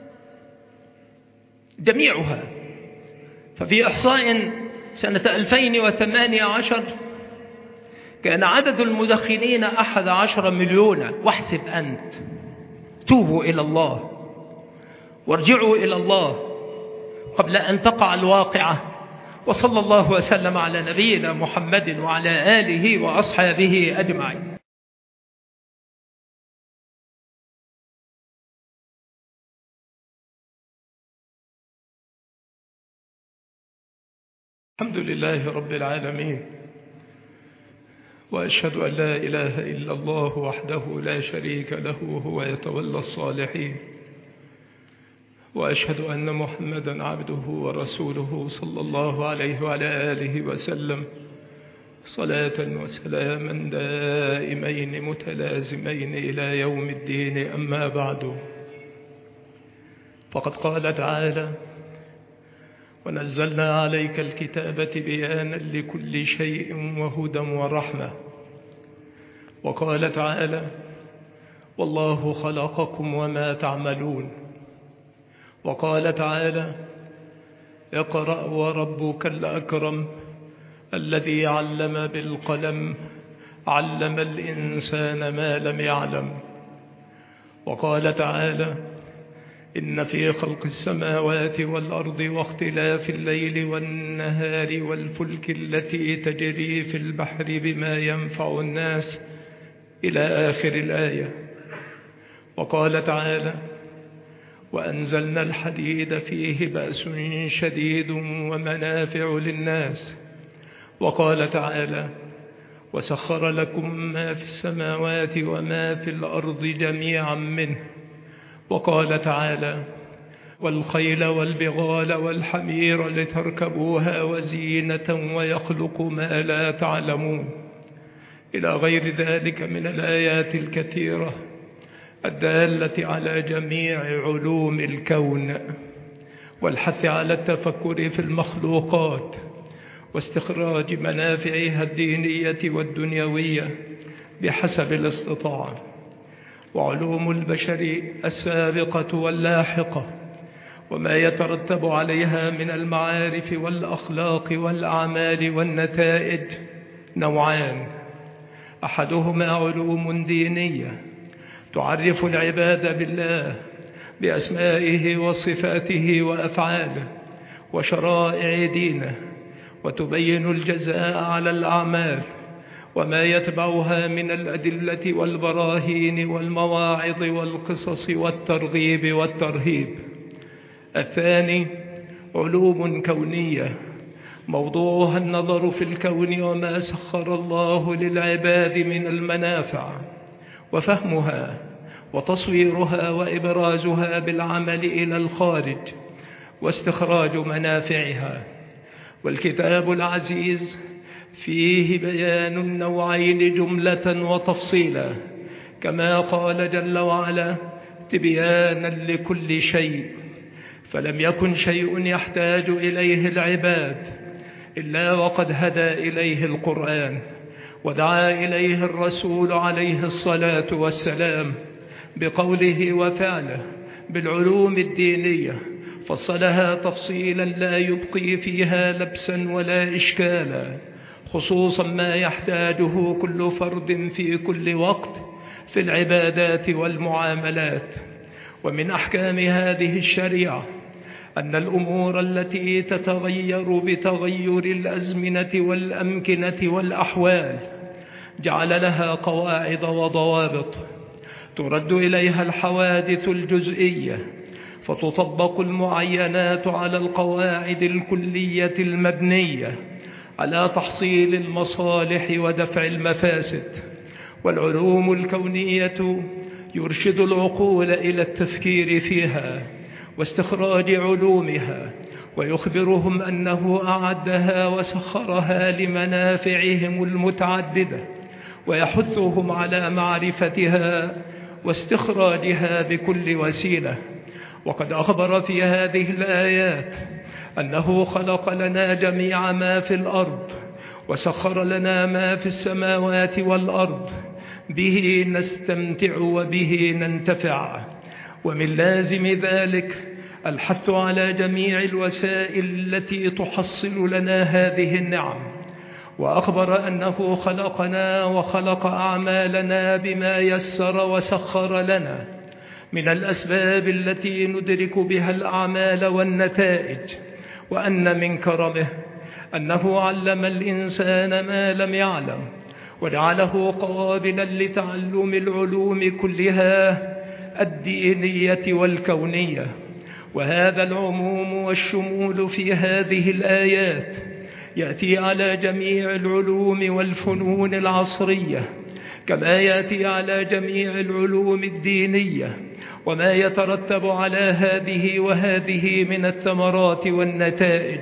Speaker 1: جميعها ففي إحصاء سنة 2018 كان عدد المدخنين 11 مليون. واحسب أنت. توبوا إلى الله وارجعوا إلى الله قبل أن تقع الواقعة. وصلى الله وسلم على نبينا محمد وعلى آله وأصحابه أجمعين. الحمد لله رب العالمين، وأشهد أن لا إله إلا الله وحده لا شريك له هو يتولى الصالحين، وأشهد أن محمدا عبده ورسوله صلى الله عليه وعلى آله وسلم، صلاة وسلاما دائمين متلازمين إلى يوم الدين. أما بعد، فقد قال تعالى: ونزلنا عليك الكتاب بيانا لكل شيء وهدى ورحمة. وقال تعالى: والله خلقكم وما تعملون. وقال تعالى: اقرأ وربك الأكرم الذي علم بالقلم علم الإنسان ما لم يعلم. وقال تعالى: إن في خلق السماوات والأرض واختلاف الليل والنهار والفلك التي تجري في البحر بما ينفع الناس إلى آخر الآية. وقال تعالى: وأنزلنا الحديد فيه بأس شديد ومنافع للناس. وقال تعالى: وسخر لكم ما في السماوات وما في الأرض جميعا منه. وقال تعالى: والخيل والبغال والحمير لتركبوها وزينة ويخلق ما لا تعلمون، إلى غير ذلك من الآيات الكثيرة الدالة على جميع علوم الكون، والحث على التفكر في المخلوقات واستخراج منافعها الدينية والدنيوية بحسب الاستطاعة. وعلوم البشر السابقة واللاحقة وما يترتب عليها من المعارف والأخلاق والأعمال والنتائج نوعان: أحدهما علوم دينية تعرف العباد بالله بأسمائه وصفاته وأفعاله وشرائع دينه، وتبين الجزاء على الأعمال وما يتبعها من الأدلة والبراهين والمواعظ والقصص والترغيب والترهيب. الثاني علوم كونية موضوعها النظر في الكون وما سخر الله للعباد من المنافع، وفهمها وتصويرها وإبرازها بالعمل إلى الخارج واستخراج منافعها. والكتاب العزيز فيه بيان النوعين جملة وتفصيلا، كما قال جل وعلا: تبيانا لكل شيء. فلم يكن شيء يحتاج إليه العباد إلا وقد هدى إليه القرآن ودعا إليه الرسول عليه الصلاة والسلام بقوله وفعله بالعلوم الدينية، فصلها تفصيلا لا يبقي فيها لبسا ولا إشكالا، خصوصا ما يحتاجه كل فرد في كل وقت في العبادات والمعاملات. ومن أحكام هذه الشريعة أن الأمور التي تتغير بتغير الأزمنة والأمكنة والأحوال جعل لها قواعد وضوابط ترد إليها الحوادث الجزئية، فتطبق المعينات على القواعد الكلية المبنية على تحصيل المصالح ودفع المفاسد. والعلوم الكونية يرشد العقول إلى التفكير فيها واستخراج علومها، ويخبرهم أنه أعدها وسخرها لمنافعهم المتعددة، ويحثهم على معرفتها واستخراجها بكل وسيلة. وقد أخبر في هذه الآيات أنه خلق لنا جميع ما في الأرض وسخر لنا ما في السماوات والأرض، به نستمتع وبه ننتفع. ومن لازم ذلك الحث على جميع الوسائل التي تحصل لنا هذه النعم. وأخبر أنه خلقنا وخلق أعمالنا بما يسر وسخر لنا من الأسباب التي ندرك بها الأعمال والنتائج، وأن من كرمه أنه علم الإنسان ما لم يعلم، وجعله قابلا لتعلم العلوم كلها الدينية والكونية. وهذا العموم والشمول في هذه الآيات يأتي على جميع العلوم والفنون العصرية، كما يأتي على جميع العلوم الدينية وما يترتب على هذه وهذه من الثمرات والنتائج،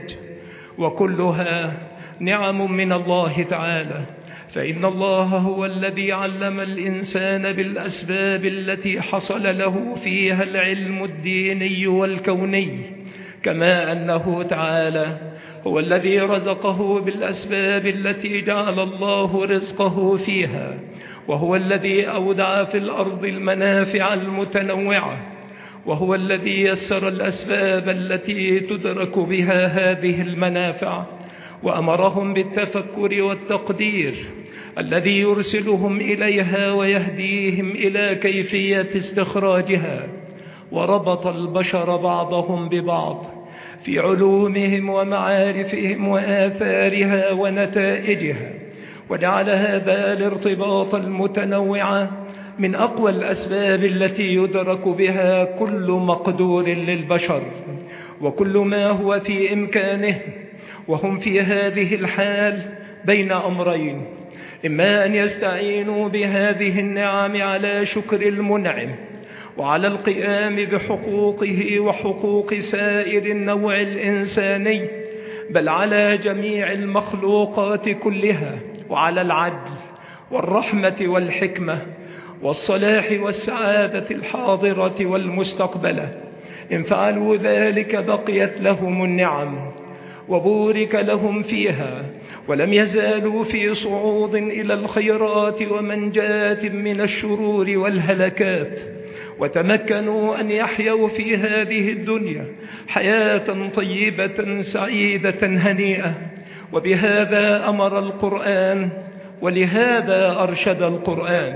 Speaker 1: وكلها نعم من الله تعالى. فإن الله هو الذي علم الإنسان بالأسباب التي حصل له فيها العلم الديني والكوني، كما أنه تعالى هو الذي رزقه بالأسباب التي جعل الله رزقه فيها، وهو الذي أودع في الأرض المنافع المتنوعة، وهو الذي يسر الأسباب التي تدرك بها هذه المنافع، وأمرهم بالتفكر والتقدير الذي يرسلهم إليها ويهديهم إلى كيفية استخراجها. وربط البشر بعضهم ببعض في علومهم ومعارفهم وآثارها ونتائجها، وجعل هذا الارتباط المتنوع من أقوى الأسباب التي يدرك بها كل مقدور للبشر وكل ما هو في إمكانه. وهم في هذه الحال بين أمرين: إما أن يستعينوا بهذه النعم على شكر المنعم وعلى القيام بحقوقه وحقوق سائر النوع الإنساني، بل على جميع المخلوقات كلها، وعلى العدل والرحمة والحكمة والصلاح والسعادة الحاضرة والمستقبلة. إن فعلوا ذلك بقيت لهم النعم وبورك لهم فيها، ولم يزالوا في صعود إلى الخيرات ومنجاة من الشرور والهلكات، وتمكنوا أن يحيوا في هذه الدنيا حياة طيبة سعيدة هنيئة. وبهذا أمر القرآن، ولهذا أرشد القرآن،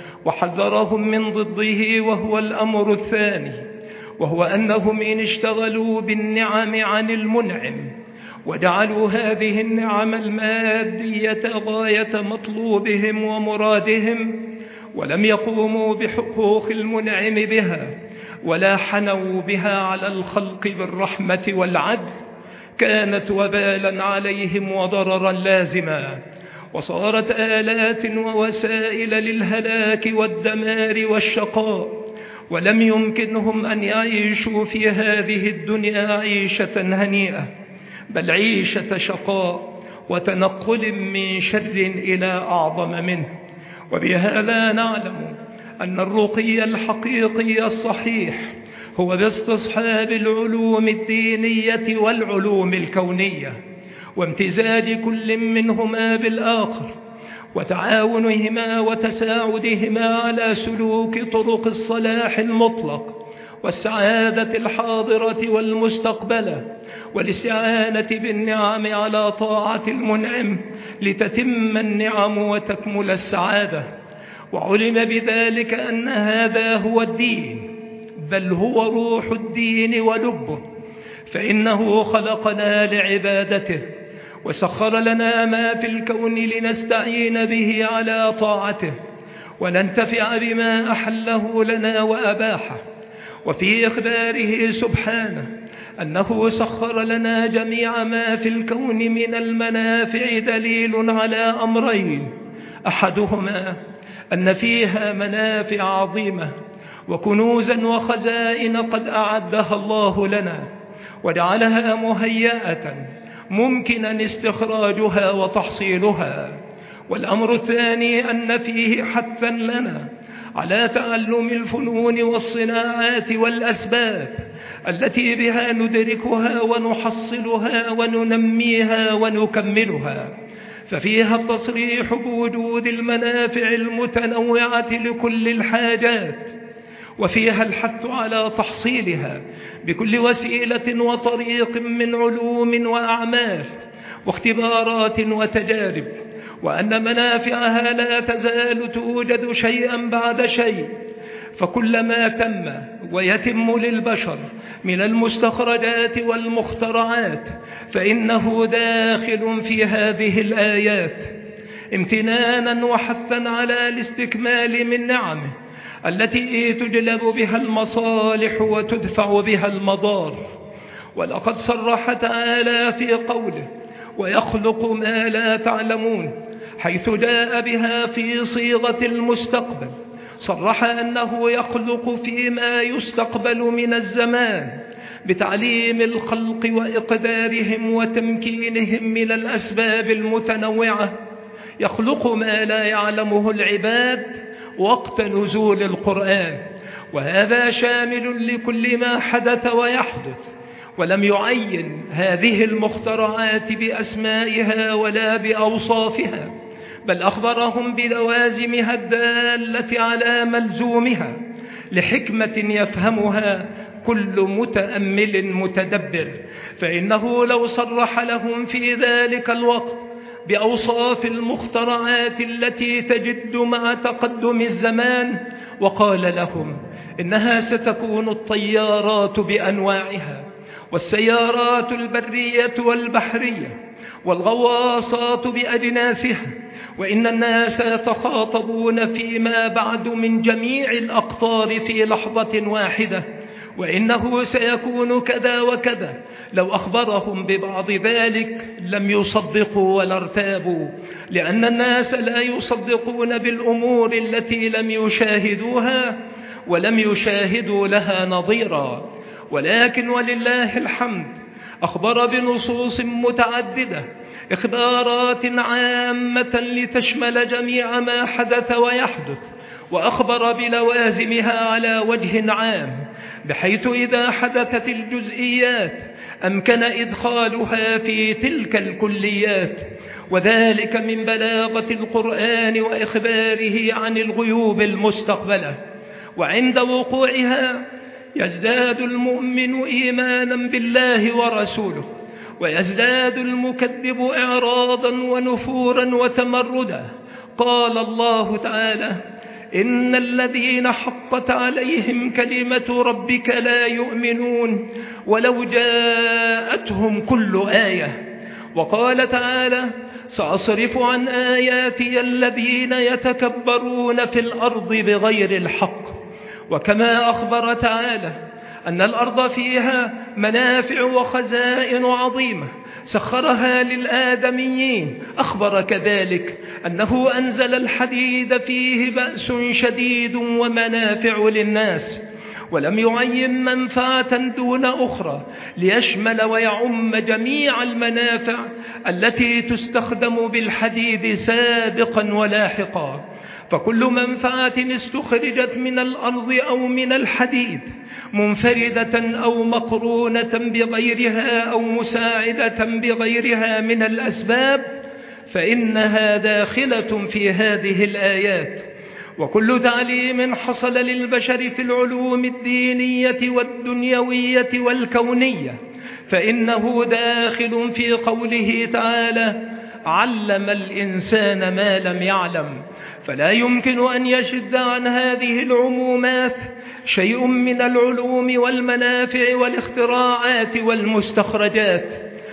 Speaker 1: وحذرهم من ضده، وهو الأمر الثاني، وهو أنهم إن اشتغلوا بالنعم عن المنعم وجعلوا هذه النعم المادية غاية مطلوبهم ومرادهم، ولم يقوموا بحقوق المنعم بها ولا حنوا بها على الخلق بالرحمة والعدل، كانت وبالا عليهم وضررا لازما، وصارت آلات ووسائل للهلاك والدمار والشقاء، ولم يمكنهم أن يعيشوا في هذه الدنيا عيشة هنيئة، بل عيشة شقاء وتنقل من شر إلى أعظم منه. وبهذا نعلم أن الرقي الحقيقي الصحيح هو باستصحاب العلوم الدينية والعلوم الكونية، وامتزاج كل منهما بالآخر، وتعاونهما وتساعدهما على سلوك طرق الصلاح المطلق والسعادة الحاضرة والمستقبلة، والاستعانة بالنعم على طاعة المنعم لتتم النعم وتكمل السعادة. وعلم بذلك أن هذا هو الدين، بل هو روح الدين ولبه، فإنه خلقنا لعبادته، وسخر لنا ما في الكون لنستعين به على طاعته وننتفع بما أحله لنا وأباحه. وفي إخباره سبحانه أنه سخر لنا جميع ما في الكون من المنافع دليل على أمرين: أحدهما أن فيها منافع عظيمة وكنوزا وخزائن قد أعدها الله لنا وجعلها مهيئة ممكنا استخراجها وتحصيلها. والأمر الثاني أن فيه حثا لنا على تعلم الفنون والصناعات والأسباب التي بها ندركها ونحصلها وننميها ونكملها، ففيها التصريح بوجود المنافع المتنوعة لكل الحاجات، وفيها الحث على تحصيلها بكل وسيلة وطريق من علوم وأعمال واختبارات وتجارب، وأن منافعها لا تزال توجد شيئا بعد شيء. فكلما تم ويتم للبشر من المستخرجات والمخترعات فإنه داخل في هذه الآيات امتنانا وحثا على الاستكمال من نعمه التي تجلب بها المصالح وتدفع بها المضار. ولقد صرح تعالى في قوله: ويخلق ما لا تعلمون، حيث جاء بها في صيغة المستقبل، صرح أنه يخلق فيما يستقبل من الزمان بتعليم الخلق وإقدارهم وتمكينهم من الأسباب المتنوعة. يخلق ما لا يعلمه العباد وقت نزول القرآن، وهذا شامل لكل ما حدث ويحدث، ولم يعين هذه المخترعات بأسمائها ولا بأوصافها، بل أخبرهم بلوازمها الدالة على ملزومها لحكمة يفهمها كل متأمل متدبر. فإنه لو صرح لهم في ذلك الوقت بأوصاف المخترعات التي تجد مع تقدم الزمان وقال لهم إنها ستكون الطيارات بأنواعها، والسيارات البرية والبحرية، والغواصات بأجناسها، وإن الناس يتخاطبون فيما بعد من جميع الأقطار في لحظة واحدة، وإنه سيكون كذا وكذا، لو أخبرهم ببعض ذلك لم يصدقوا ولا ارتابوا، لأن الناس لا يصدقون بالأمور التي لم يشاهدوها ولم يشاهدوا لها نظيرا. ولكن ولله الحمد أخبر بنصوص متعددة، إخبارات عامة لتشمل جميع ما حدث ويحدث، وأخبر بلوازمها على وجه عام، بحيث إذا حدثت الجزئيات أمكن إدخالها في تلك الكليات، وذلك من بلاغة القرآن وإخباره عن الغيوب المستقبلة. وعند وقوعها يزداد المؤمن إيمانا بالله ورسوله، ويزداد المكذب إعراضا ونفورا وتمردا. قال الله تعالى: إن الذين حقت عليهم كلمة ربك لا يؤمنون ولو جاءتهم كل آية. وقال تعالى: سأصرف عن آياتي الذين يتكبرون في الأرض بغير الحق. وكما أخبر تعالى أن الأرض فيها منافع وخزائن عظيمة سخرها للآدميين، أخبر كذلك أنه أنزل الحديد فيه بأس شديد ومنافع للناس، ولم يعين منفعة دون أخرى ليشمل ويعم جميع المنافع التي تستخدم بالحديد سابقا ولاحقا. فكل منفعة استخرجت من الأرض أو من الحديد منفردة أو مقرونة بغيرها أو مساعدة بغيرها من الأسباب فإنها داخلة في هذه الآيات. وكل تعليم حصل للبشر في العلوم الدينية والدنيوية والكونية فإنه داخل في قوله تعالى: علم الإنسان ما لم يعلم. فلا يمكن أن يشد عن هذه العمومات شيء من العلوم والمنافع والاختراعات والمستخرجات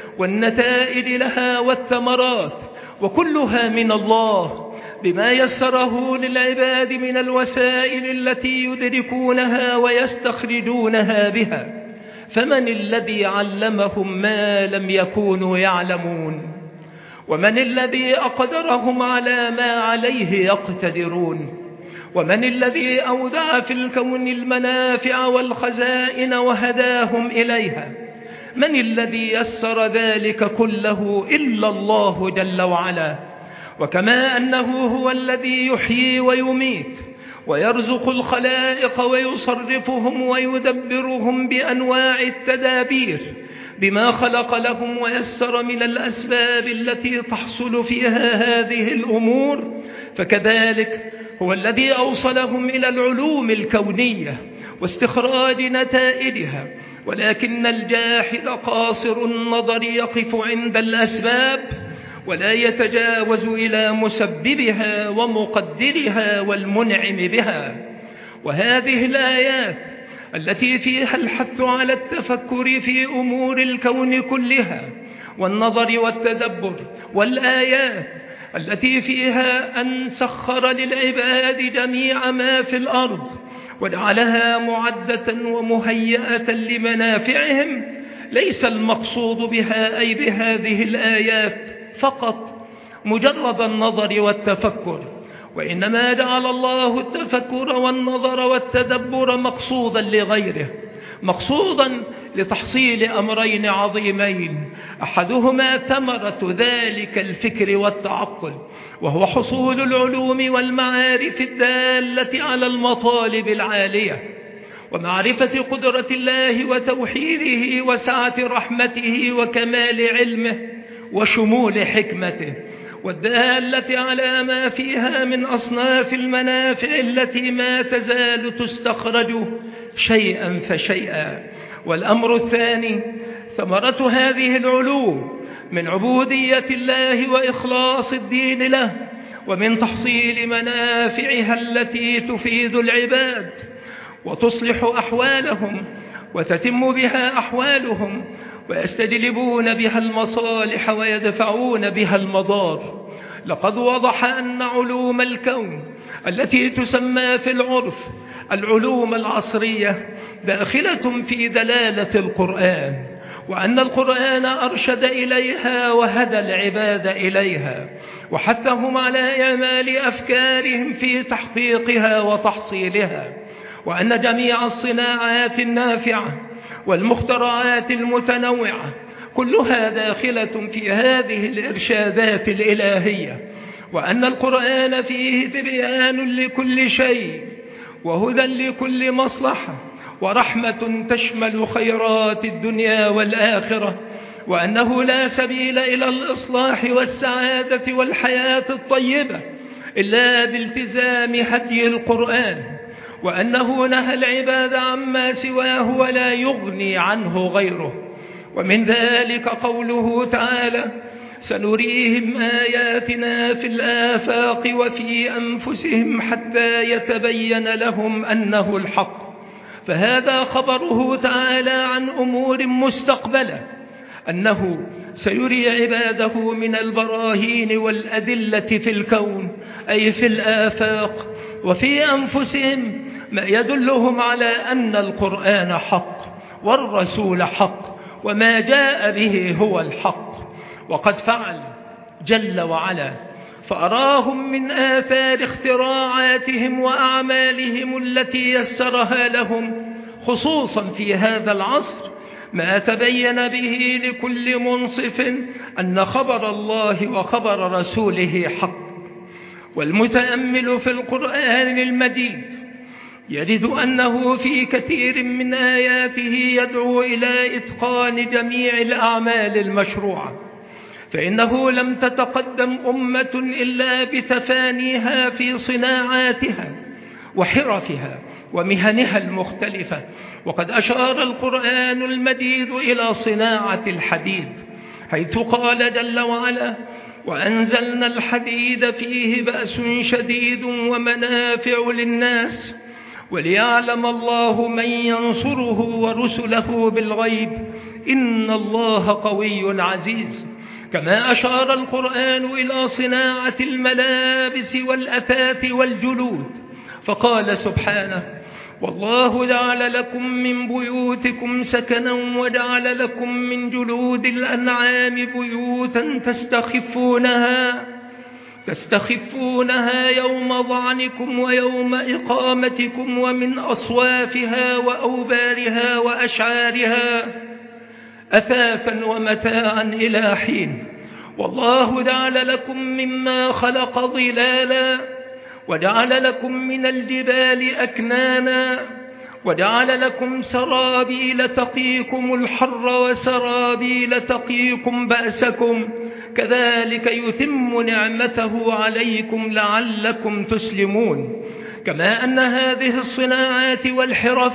Speaker 1: والنتائج لها والثمرات، وكلها من الله بما يسره للعباد من الوسائل التي يدركونها ويستخرجونها بها. فمن الذي علمهم ما لم يكونوا يعلمون؟ ومن الذي أقدرهم على ما عليه يقتدرون؟ ومن الذي أودع في الكون المنافع والخزائن وهداهم إليها؟ من الذي يسر ذلك كله إلا الله جل وعلا. وكما أنه هو الذي يحيي ويميت ويرزق الخلائق ويصرفهم ويدبرهم بأنواع التدابير بما خلق لهم ويسر من الأسباب التي تحصل فيها هذه الأمور، فكذلك هو الذي أوصلهم إلى العلوم الكونية واستخراج نتائجها. ولكن الجاحد قاصر النظر يقف عند الأسباب ولا يتجاوز إلى مسببها ومقدرها والمنعم بها. وهذه الآيات التي فيها الحث على التفكر في أمور الكون كلها والنظر والتدبر، والآيات التي فيها أن سخر للعباد جميع ما في الأرض وجعلها معدة ومهيئة لمنافعهم، ليس المقصود بها أي بهذه الآيات فقط مجرد النظر والتفكر، وإنما جعل الله التفكر والنظر والتدبر مقصودا لغيره، مقصودا لتحصيل أمرين عظيمين، أحدهما ثمرة ذلك الفكر والتعقل، وهو حصول العلوم والمعارف الدالة على المطالب العالية، ومعرفة قدرة الله وتوحيده وسعة رحمته وكمال علمه وشمول حكمته، والدالة على ما فيها من أصناف المنافع التي ما تزال تستخرج شيئا فشيئا. والأمر الثاني ثمرة هذه العلوم من عبودية الله وإخلاص الدين له، ومن تحصيل منافعها التي تفيد العباد وتصلح أحوالهم وتتم بها أحوالهم، ويستجلبون بها المصالح ويدفعون بها المضار. لقد وضح أن علوم الكون التي تسمى في العرف العلوم العصرية داخلة في دلالة القرآن، وأن القرآن أرشد إليها وهدى العباد إليها وحثهم على إعمال أفكارهم في تحقيقها وتحصيلها، وأن جميع الصناعات النافعة والمخترعات المتنوعة كلها داخلة في هذه الإرشادات الإلهية، وأن القرآن فيه تبيان لكل شيء وهدى لكل مصلحة ورحمة تشمل خيرات الدنيا والآخرة، وأنه لا سبيل إلى الإصلاح والسعادة والحياة الطيبة إلا بالتزام هدي القرآن، وأنه نهى العباد عما سواه ولا يغني عنه غيره. ومن ذلك قوله تعالى: سنريهم آياتنا في الآفاق وفي أنفسهم حتى يتبين لهم أنه الحق. فهذا خبره تعالى عن أمور مستقبلة، أنه سيري عباده من البراهين والأدلة في الكون أي في الآفاق وفي أنفسهم ما يدلهم على أن القرآن حق والرسول حق وما جاء به هو الحق. وقد فعل جل وعلا فأراهم من آثار اختراعاتهم وأعمالهم التي يسرها لهم خصوصا في هذا العصر ما تبين به لكل منصف أن خبر الله وخبر رسوله حق. والمتأمل في القرآن المجيد يجد أنه في كثير من آياته يدعو إلى إتقان جميع الأعمال المشروعة، فإنه لم تتقدم أمة إلا بتفانيها في صناعاتها وحرفها ومهنها المختلفة. وقد أشار القرآن المجيد إلى صناعة الحديد، حيث قال جل وعلا: وأنزلنا الحديد فيه بأس شديد ومنافع للناس وليعلم الله من ينصره ورسله بالغيب إن الله قوي عزيز. كما أشار القرآن إلى صناعة الملابس والأثاث والجلود فقال سبحانه: والله جعل لكم من بيوتكم سكنا وجعل لكم من جلود الأنعام بيوتا تستخفونها يوم ظعنكم ويوم إقامتكم ومن أصوافها وأوبارها وأشعارها أثاثا ومتاعا إلى حين. والله جعل لكم مما خلق ظلالا وجعل لكم من الجبال أكنانا وجعل لكم سرابيل تقيكم الحر وسرابيل تقيكم بأسكم كذلك يتم نعمته عليكم لعلكم تسلمون. كما أن هذه الصناعات والحرف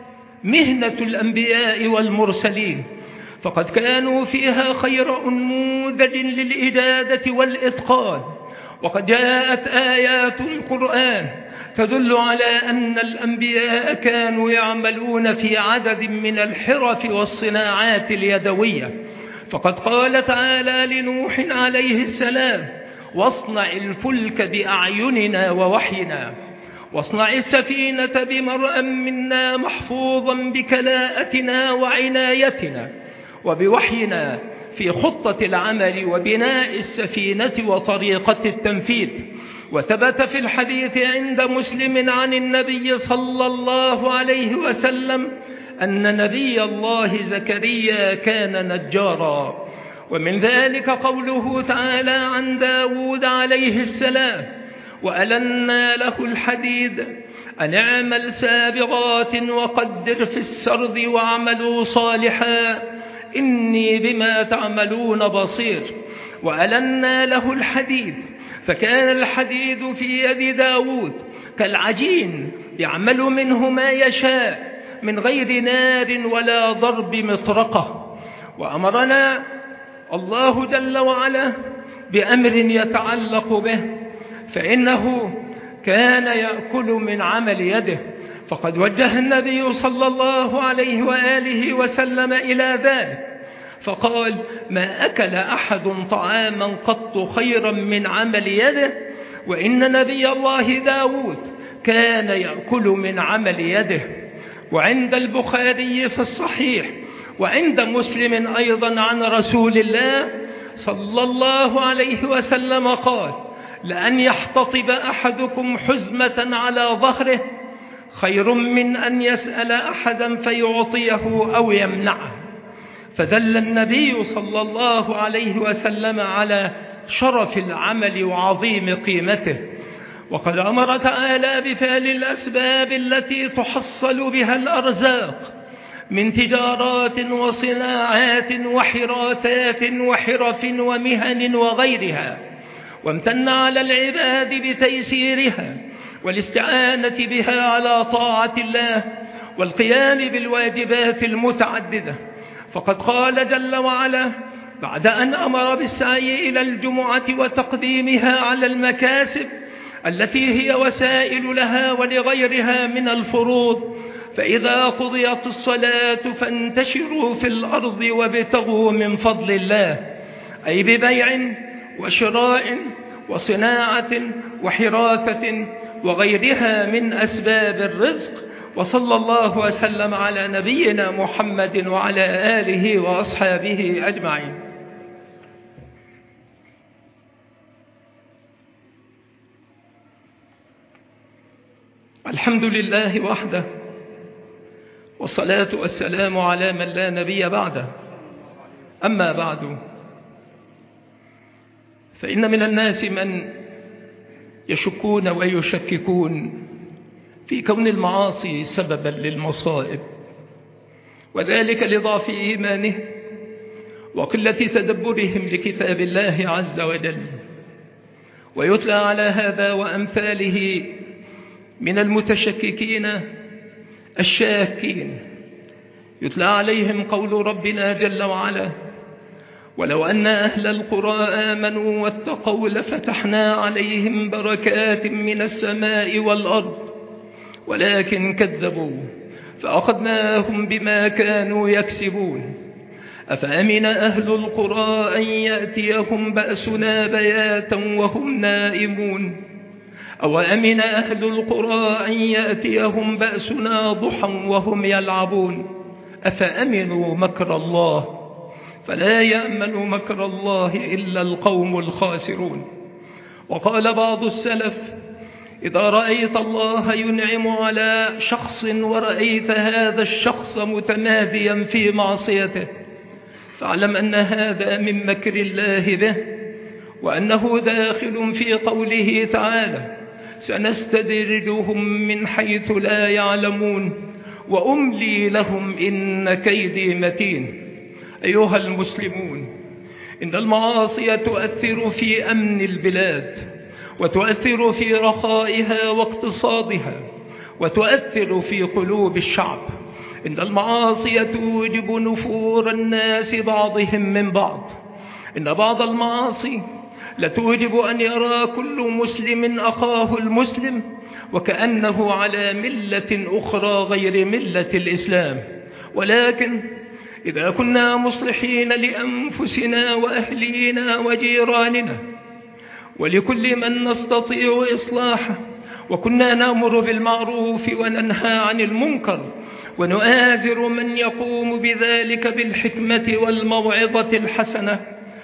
Speaker 1: مهنة الأنبياء والمرسلين فقد كانوا فيها خير أنموذج للإجادة والإتقان. وقد جاءت آيات القرآن تدل على أن الأنبياء كانوا يعملون في عدد من الحرف والصناعات اليدوية. فقد قال تعالى لنوح عليه السلام: واصنع الفلك بأعيننا ووحينا واصنع السفينة بمرأ منا محفوظا بكلاءتنا وعنايتنا وبوحينا في خطة العمل وبناء السفينة وطريقة التنفيذ. وثبت في الحديث عند مسلم عن النبي صلى الله عليه وسلم أن نبي الله زكريا كان نجارا. ومن ذلك قوله تعالى عن داود عليه السلام: وألنا له الحديد أن اعمل سابغات وقدر في السرد واعملوا صالحا إني بما تعملون بصير. وألنا له الحديد فكان الحديد في يد داود كالعجين يعمل منه ما يشاء من غير نار ولا ضرب مطرقة. وأمرنا الله جل وعلا بأمر يتعلق به فإنه كان يأكل من عمل يده. فقد وجه النبي صلى الله عليه وآله وسلم إلى ذلك فقال: ما أكل أحد طعاما قط خيرا من عمل يده وإن نبي الله داود كان يأكل من عمل يده. وعند البخاري في الصحيح وعند مسلم أيضا عن رسول الله صلى الله عليه وسلم قال: لأن يحتطب أحدكم حزمة على ظهره خير من أن يسأل أحدا فيعطيه أو يمنعه. فدل النبي صلى الله عليه وسلم على شرف العمل وعظيم قيمته. وقد أمر تعالى بفعل الأسباب التي تحصل بها الأرزاق من تجارات وصناعات وحراثات وحرف ومهن وغيرها، وامتن على العباد بتيسيرها والاستعانة بها على طاعة الله والقيام بالواجبات المتعددة. فقد قال جل وعلا بعد أن أمر بالسعي إلى الجمعة وتقديمها على المكاسب التي هي وسائل لها ولغيرها من الفروض: فإذا قضيت الصلاة فانتشروا في الأرض وابتغوا من فضل الله، أي ببيع وشراء وصناعة وحراثة وغيرها من أسباب الرزق. وصلى الله وسلم على نبينا محمد وعلى آله وأصحابه أجمعين. الحمد لله وحده، والصلاة والسلام على من لا نبي بعده. أما بعد، فإن من الناس من يشكون ويشككون في كون المعاصي سببا للمصائب، وذلك لضعف إيمانه وقلة تدبرهم لكتاب الله عز وجل. ويتلى على هذا وأمثاله من المتشككين الشاكين، يتلى عليهم قول ربنا جل وعلا: ولو أن أهل القرى آمنوا واتقوا لفتحنا عليهم بركات من السماء والأرض ولكن كذبوا فأخذناهم بما كانوا يكسبون. أفأمن أهل القرى أن يأتيهم بأسنا بياتا وهم نائمون أو أمن أهل القرى أن يأتيهم بأسنا ضحى وهم يلعبون أفأمنوا مكر الله فلا يأمن مكر الله إلا القوم الخاسرون. وقال بعض السلف: إذا رأيت الله ينعم على شخص ورأيت هذا الشخص متماديا في معصيته فاعلم أن هذا من مكر الله به، وأنه داخل في قوله تعالى: سنستدرجهم من حيث لا يعلمون وأملي لهم إن كيدي متين. أيها المسلمون، إن المعاصي تؤثر في أمن البلاد، وتؤثر في رخائها واقتصادها، وتؤثر في قلوب الشعب. إن المعاصي توجب نفور الناس بعضهم من بعض. إن بعض المعاصي لتوجب أن يرى كل مسلم أخاه المسلم وكأنه على ملة أخرى غير ملة الإسلام. ولكن إذا كنا مصلحين لأنفسنا وأهلينا وجيراننا ولكل من نستطيع إصلاحه، وكنا نأمر بالمعروف وننهى عن المنكر ونؤازر من يقوم بذلك بالحكمة والموعظة الحسنة،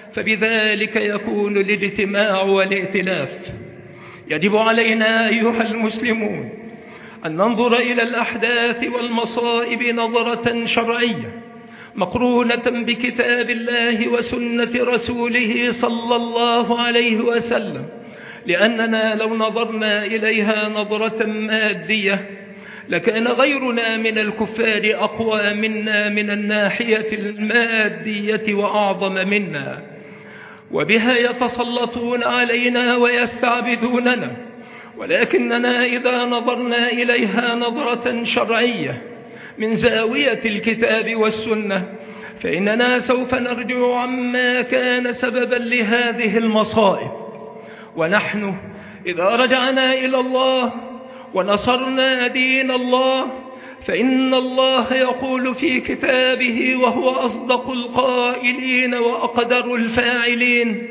Speaker 1: فبذلك يكون الاجتماع والائتلاف. يجب علينا أيها المسلمون أن ننظر إلى الأحداث والمصائب نظرة شرعية مقرونة بكتاب الله وسنة رسوله صلى الله عليه وسلم، لأننا لو نظرنا إليها نظرة مادية لكان غيرنا من الكفار أقوى منا من الناحية المادية وأعظم منا، وبها يتسلطون علينا ويستعبدوننا. ولكننا إذا نظرنا إليها نظرة شرعية من زاوية الكتاب والسنة فإننا سوف نرجع عما كان سببا لهذه المصائب. ونحن إذا رجعنا إلى الله ونصرنا دين الله فإن الله يقول في كتابه وهو أصدق القائلين وأقدر الفاعلين: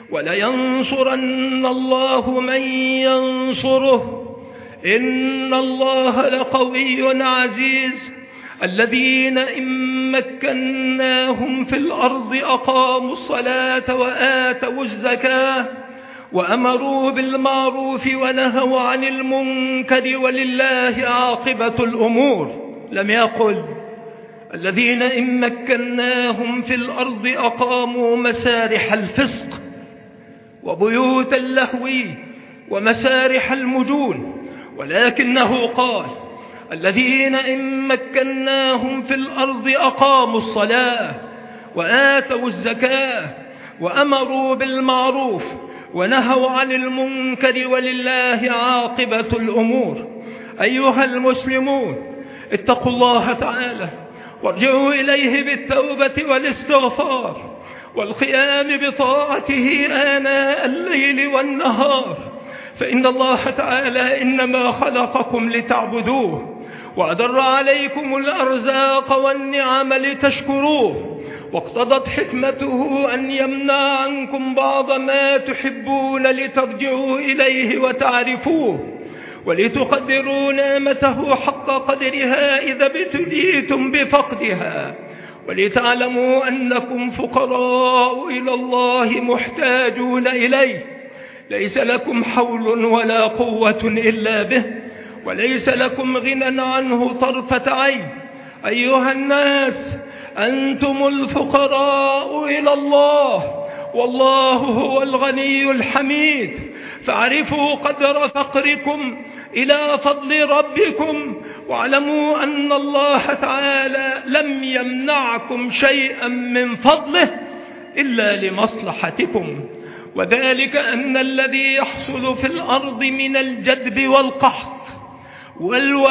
Speaker 1: ولينصرن الله من ينصره إن الله لقوي عزيز. الذين إن مكناهم في الأرض أقاموا الصلاة وآتوا الزكاة وأمروا بالمعروف ونهوا عن المنكر ولله عاقبة الأمور. لم يقل الذين إن مكناهم في الأرض أقاموا مسارح الفسق وبيوت اللهو ومسارح المجون، ولكنه قال الذين إن مكناهم في الأرض أقاموا الصلاة وآتوا الزكاة وأمروا بالمعروف ونهوا عن المنكر ولله عاقبة الأمور. أيها المسلمون، اتقوا الله تعالى وارجعوا إليه بالتوبة والاستغفار والقيام بطاعته آناء الليل والنهار، فإن الله تعالى إنما خلقكم لتعبدوه وأدر عليكم الأرزاق والنعم لتشكروه، واقتضت حكمته أن يمنع عنكم بعض ما تحبون لترجعوا إليه وتعرفوه ولتقدروا نعمته حق قدرها إذا ابتليتم بفقدها، ولتعلموا أنكم فقراء إلى الله محتاجون إليه، ليس لكم حول ولا قوة إلا به، وليس لكم غنى عنه طرفة عين. أيها الناس، أنتم الفقراء إلى الله والله هو الغني الحميد، فاعرفوا قدر فقركم إلى فضل ربكم، واعلموا أن الله تعالى لم يمنعكم شيئا من فضله إلا لمصلحتكم، وذلك أن الذي يحصل في الأرض من الجدب والقحط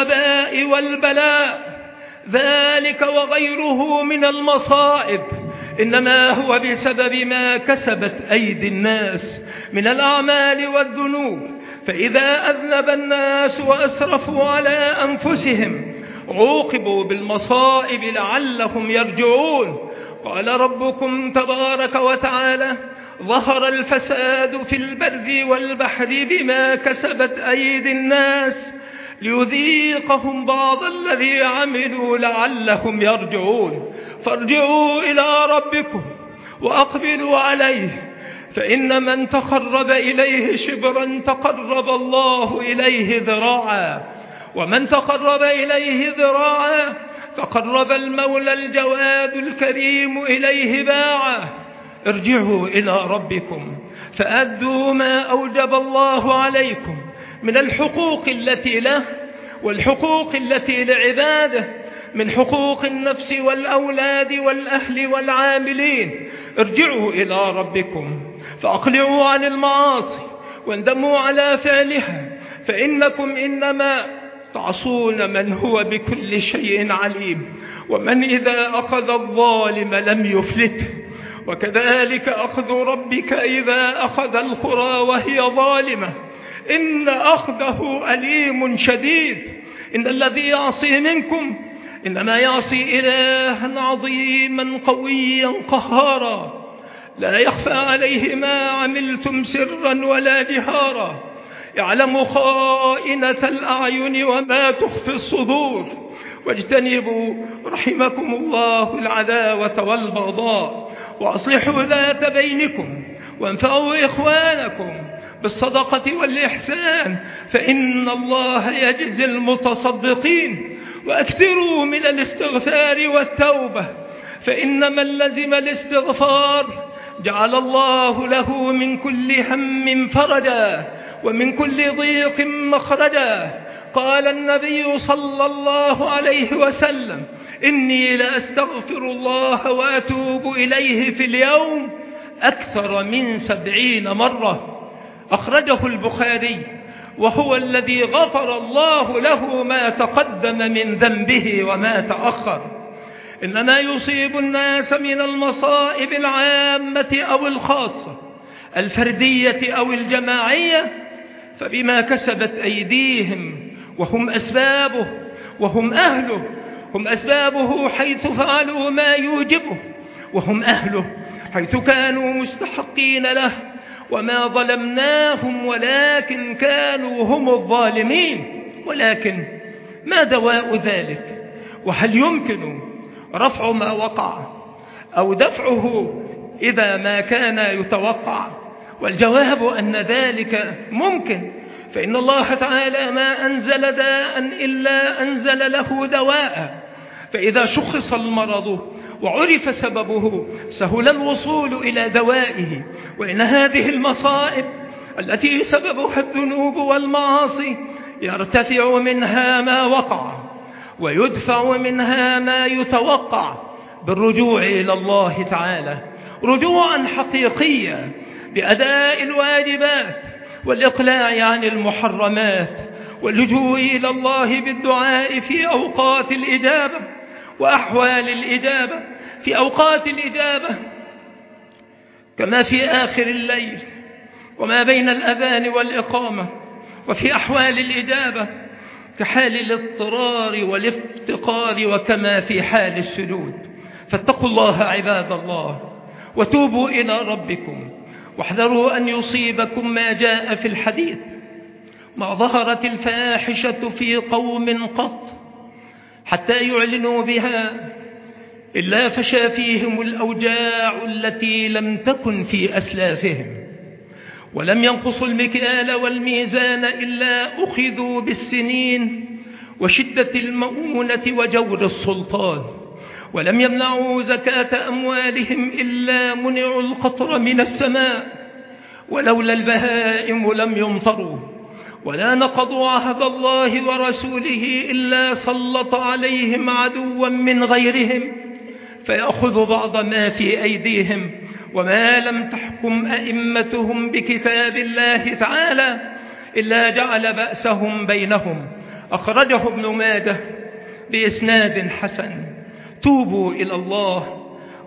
Speaker 1: والوباء والبلاء ذلك وغيره من المصائب إنما هو بسبب ما كسبت أيدي الناس من الأعمال والذنوب. فإذا أذنب الناس وأسرفوا على أنفسهم عوقبوا بالمصائب لعلهم يرجعون. قال ربكم تبارك وتعالى: ظهر الفساد في البر والبحر بما كسبت أيدي الناس ليذيقهم بعض الذي عملوا لعلهم يرجعون. فارجعوا إلى ربكم وأقبلوا عليه، فإن من تقرب إليه شبرا تقرب الله إليه ذراعا، ومن تقرب إليه ذراعا تقرب المولى الجواد الكريم إليه باعا. ارجعوا إلى ربكم فأدوا ما أوجب الله عليكم من الحقوق التي له والحقوق التي لعباده، من حقوق النفس والأولاد والأهل والعاملين. ارجعوا إلى ربكم فأقلعوا عن المعاصي واندموا على فعلها، فإنكم إنما تعصون من هو بكل شيء عليم، ومن إذا أخذ الظالم لم يفلته، وكذلك أخذ ربك إذا أخذ القرى وهي ظالمة إن أخذه أليم شديد. إن الذي يعصي منكم إنما يعصي إلها عظيما قويا قهارا لا يخفى عليه ما عملتم سرا ولا جهارا، يعلم خائنة الأعين وما تخفي الصدور. واجتنبوا رحمكم الله العداوة والبغضاء، وأصلحوا ذات بينكم، وانفعوا إخوانكم بالصدقة والإحسان، فإن الله يجزي المتصدقين. وأكثروا من الاستغفار والتوبة، فإن من لزم الاستغفار جعل الله له من كل هم فرجا ومن كل ضيق مخرجا. قال النبي صلى الله عليه وسلم: إني لأستغفر الله وأتوب إليه في اليوم أكثر من 70 مرة. أخرجه البخاري، وهو الذي غفر الله له ما تقدم من ذنبه وما تأخر. إنما يصيب الناس من المصائب العامة أو الخاصة، الفردية أو الجماعية، فبما كسبت أيديهم، وهم أسبابه وهم أهله. هم أسبابه حيث فعلوا ما يوجبه، وهم أهله حيث كانوا مستحقين له. وما ظلمناهم ولكن كانوا هم الظالمين. ولكن ما دواء ذلك؟ وهل يمكن رفع ما وقع أو دفعه إذا ما كان يتوقع؟ والجواب أن ذلك ممكن، فإن الله تعالى ما أنزل داء إلا أنزل له دواء. فإذا شخص المرض وعرف سببه سهل الوصول إلى دوائه. وإن هذه المصائب التي سببها الذنوب والمعاصي يرتفع منها ما وقع ويدفع منها ما يتوقع بالرجوع إلى الله تعالى رجوعا حقيقيا بأداء الواجبات والإقلاع عن المحرمات، واللجوء إلى الله بالدعاء في أوقات الإجابة وأحوال الإجابة. في أوقات الإجابة كما في آخر الليل وما بين الأذان والإقامة، وفي أحوال الإجابة كحال الاضطرار والافتقار، وكما في حال السجود. فاتقوا الله عباد الله وتوبوا إلى ربكم، واحذروا أن يصيبكم ما جاء في الحديث: ما ظهرت الفاحشة في قوم قط حتى يعلنوا بها إلا فشى فيهم الأوجاع التي لم تكن في أسلافهم، ولم ينقصوا المكيال والميزان إلا أخذوا بالسنين وشدة المؤونة وجور السلطان، ولم يمنعوا زكاة أموالهم إلا منعوا القطر من السماء، ولولا البهائم لم يمطروا، ولا نقضوا عهد الله ورسوله إلا سلط عليهم عدوا من غيرهم فيأخذ بعض ما في أيديهم، وما لم تحكم أئمتهم بكتاب الله تعالى إلا جعل بأسهم بينهم. أخرجه ابن ماجه بإسناد حسن. توبوا إلى الله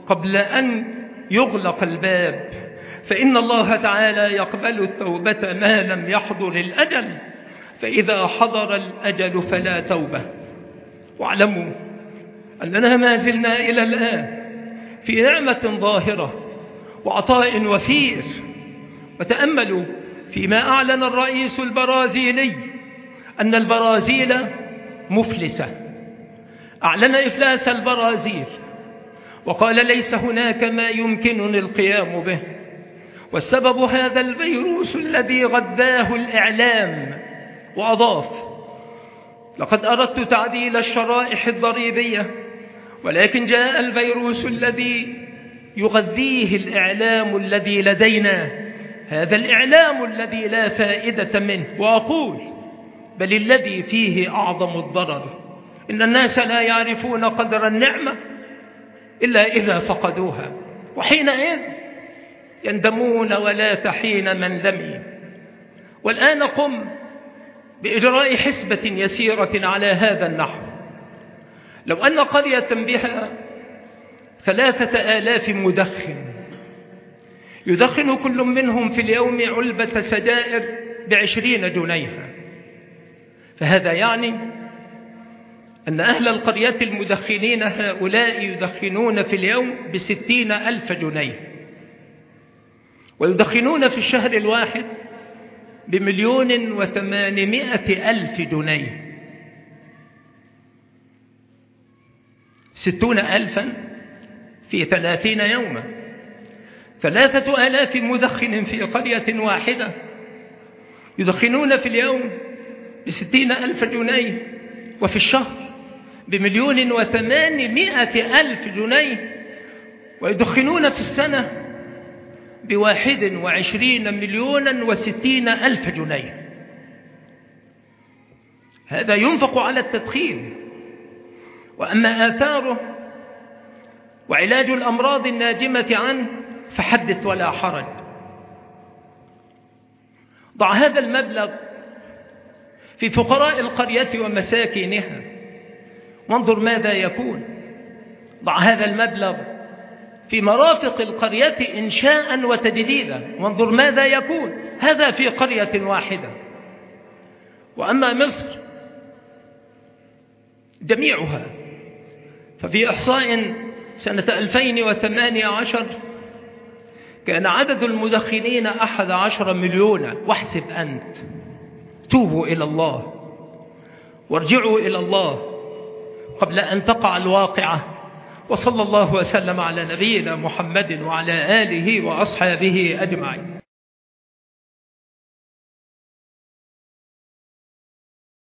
Speaker 1: قبل أن يغلق الباب، فإن الله تعالى يقبل التوبة ما لم يحضر الأجل، فإذا حضر الأجل فلا توبة. واعلموا أننا ما زلنا إلى الآن في نعمة ظاهرة وعطاء وفير. وتأملوا فيما أعلن الرئيس البرازيلي أن البرازيل مفلسة. أعلن إفلاس البرازيل وقال ليس هناك ما يمكنني القيام به، والسبب هذا الفيروس الذي غذاه الإعلام. وأضاف: لقد أردت تعديل الشرائح الضريبية، ولكن جاء الفيروس الذي يغذيه الإعلام الذي لدينا، هذا الإعلام الذي لا فائدة منه. وأقول بل الذي فيه أعظم الضرر. إن الناس لا يعرفون قدر النعمة إلا إذا فقدوها، وحينئذ يندمون ولا تحين من لمي. والآن قم بإجراء حسبة يسيرة على هذا النحو. لو أن قرية بها 3000 مدخن يدخن كل منهم في اليوم علبة سجائر ب20 جنيها، فهذا يعني أن أهل القرية المدخنين هؤلاء يدخنون في اليوم ب60,000 جنيه، ويدخنون في الشهر الواحد ب1,800,000 جنيه. 60,000 في 30 يوما. 3,000 مدخن في قرية واحدة يدخنون في اليوم ب60,000 جنيه، وفي الشهر ب1,800,000 جنيه، ويدخنون في السنة ب21,060,000 جنيه. هذا ينفق على التدخين. وأما آثاره وعلاج الأمراض الناجمة عنه فحدث ولا حرج. ضع هذا المبلغ في فقراء القرية ومساكينها وانظر ماذا يكون. ضع هذا المبلغ في مرافق القرية إنشاء وتجديدا وانظر ماذا يكون. هذا في قرية واحدة. وأما مصر جميعها ففي إحصاء سنة 2018 كان عدد المدخنين 11 مليون. واحسب أنت. توبوا إلى الله وارجعوا إلى الله قبل أن تقع الواقعة. وصلى الله وسلم على نبينا محمد وعلى آله وأصحابه أجمعين.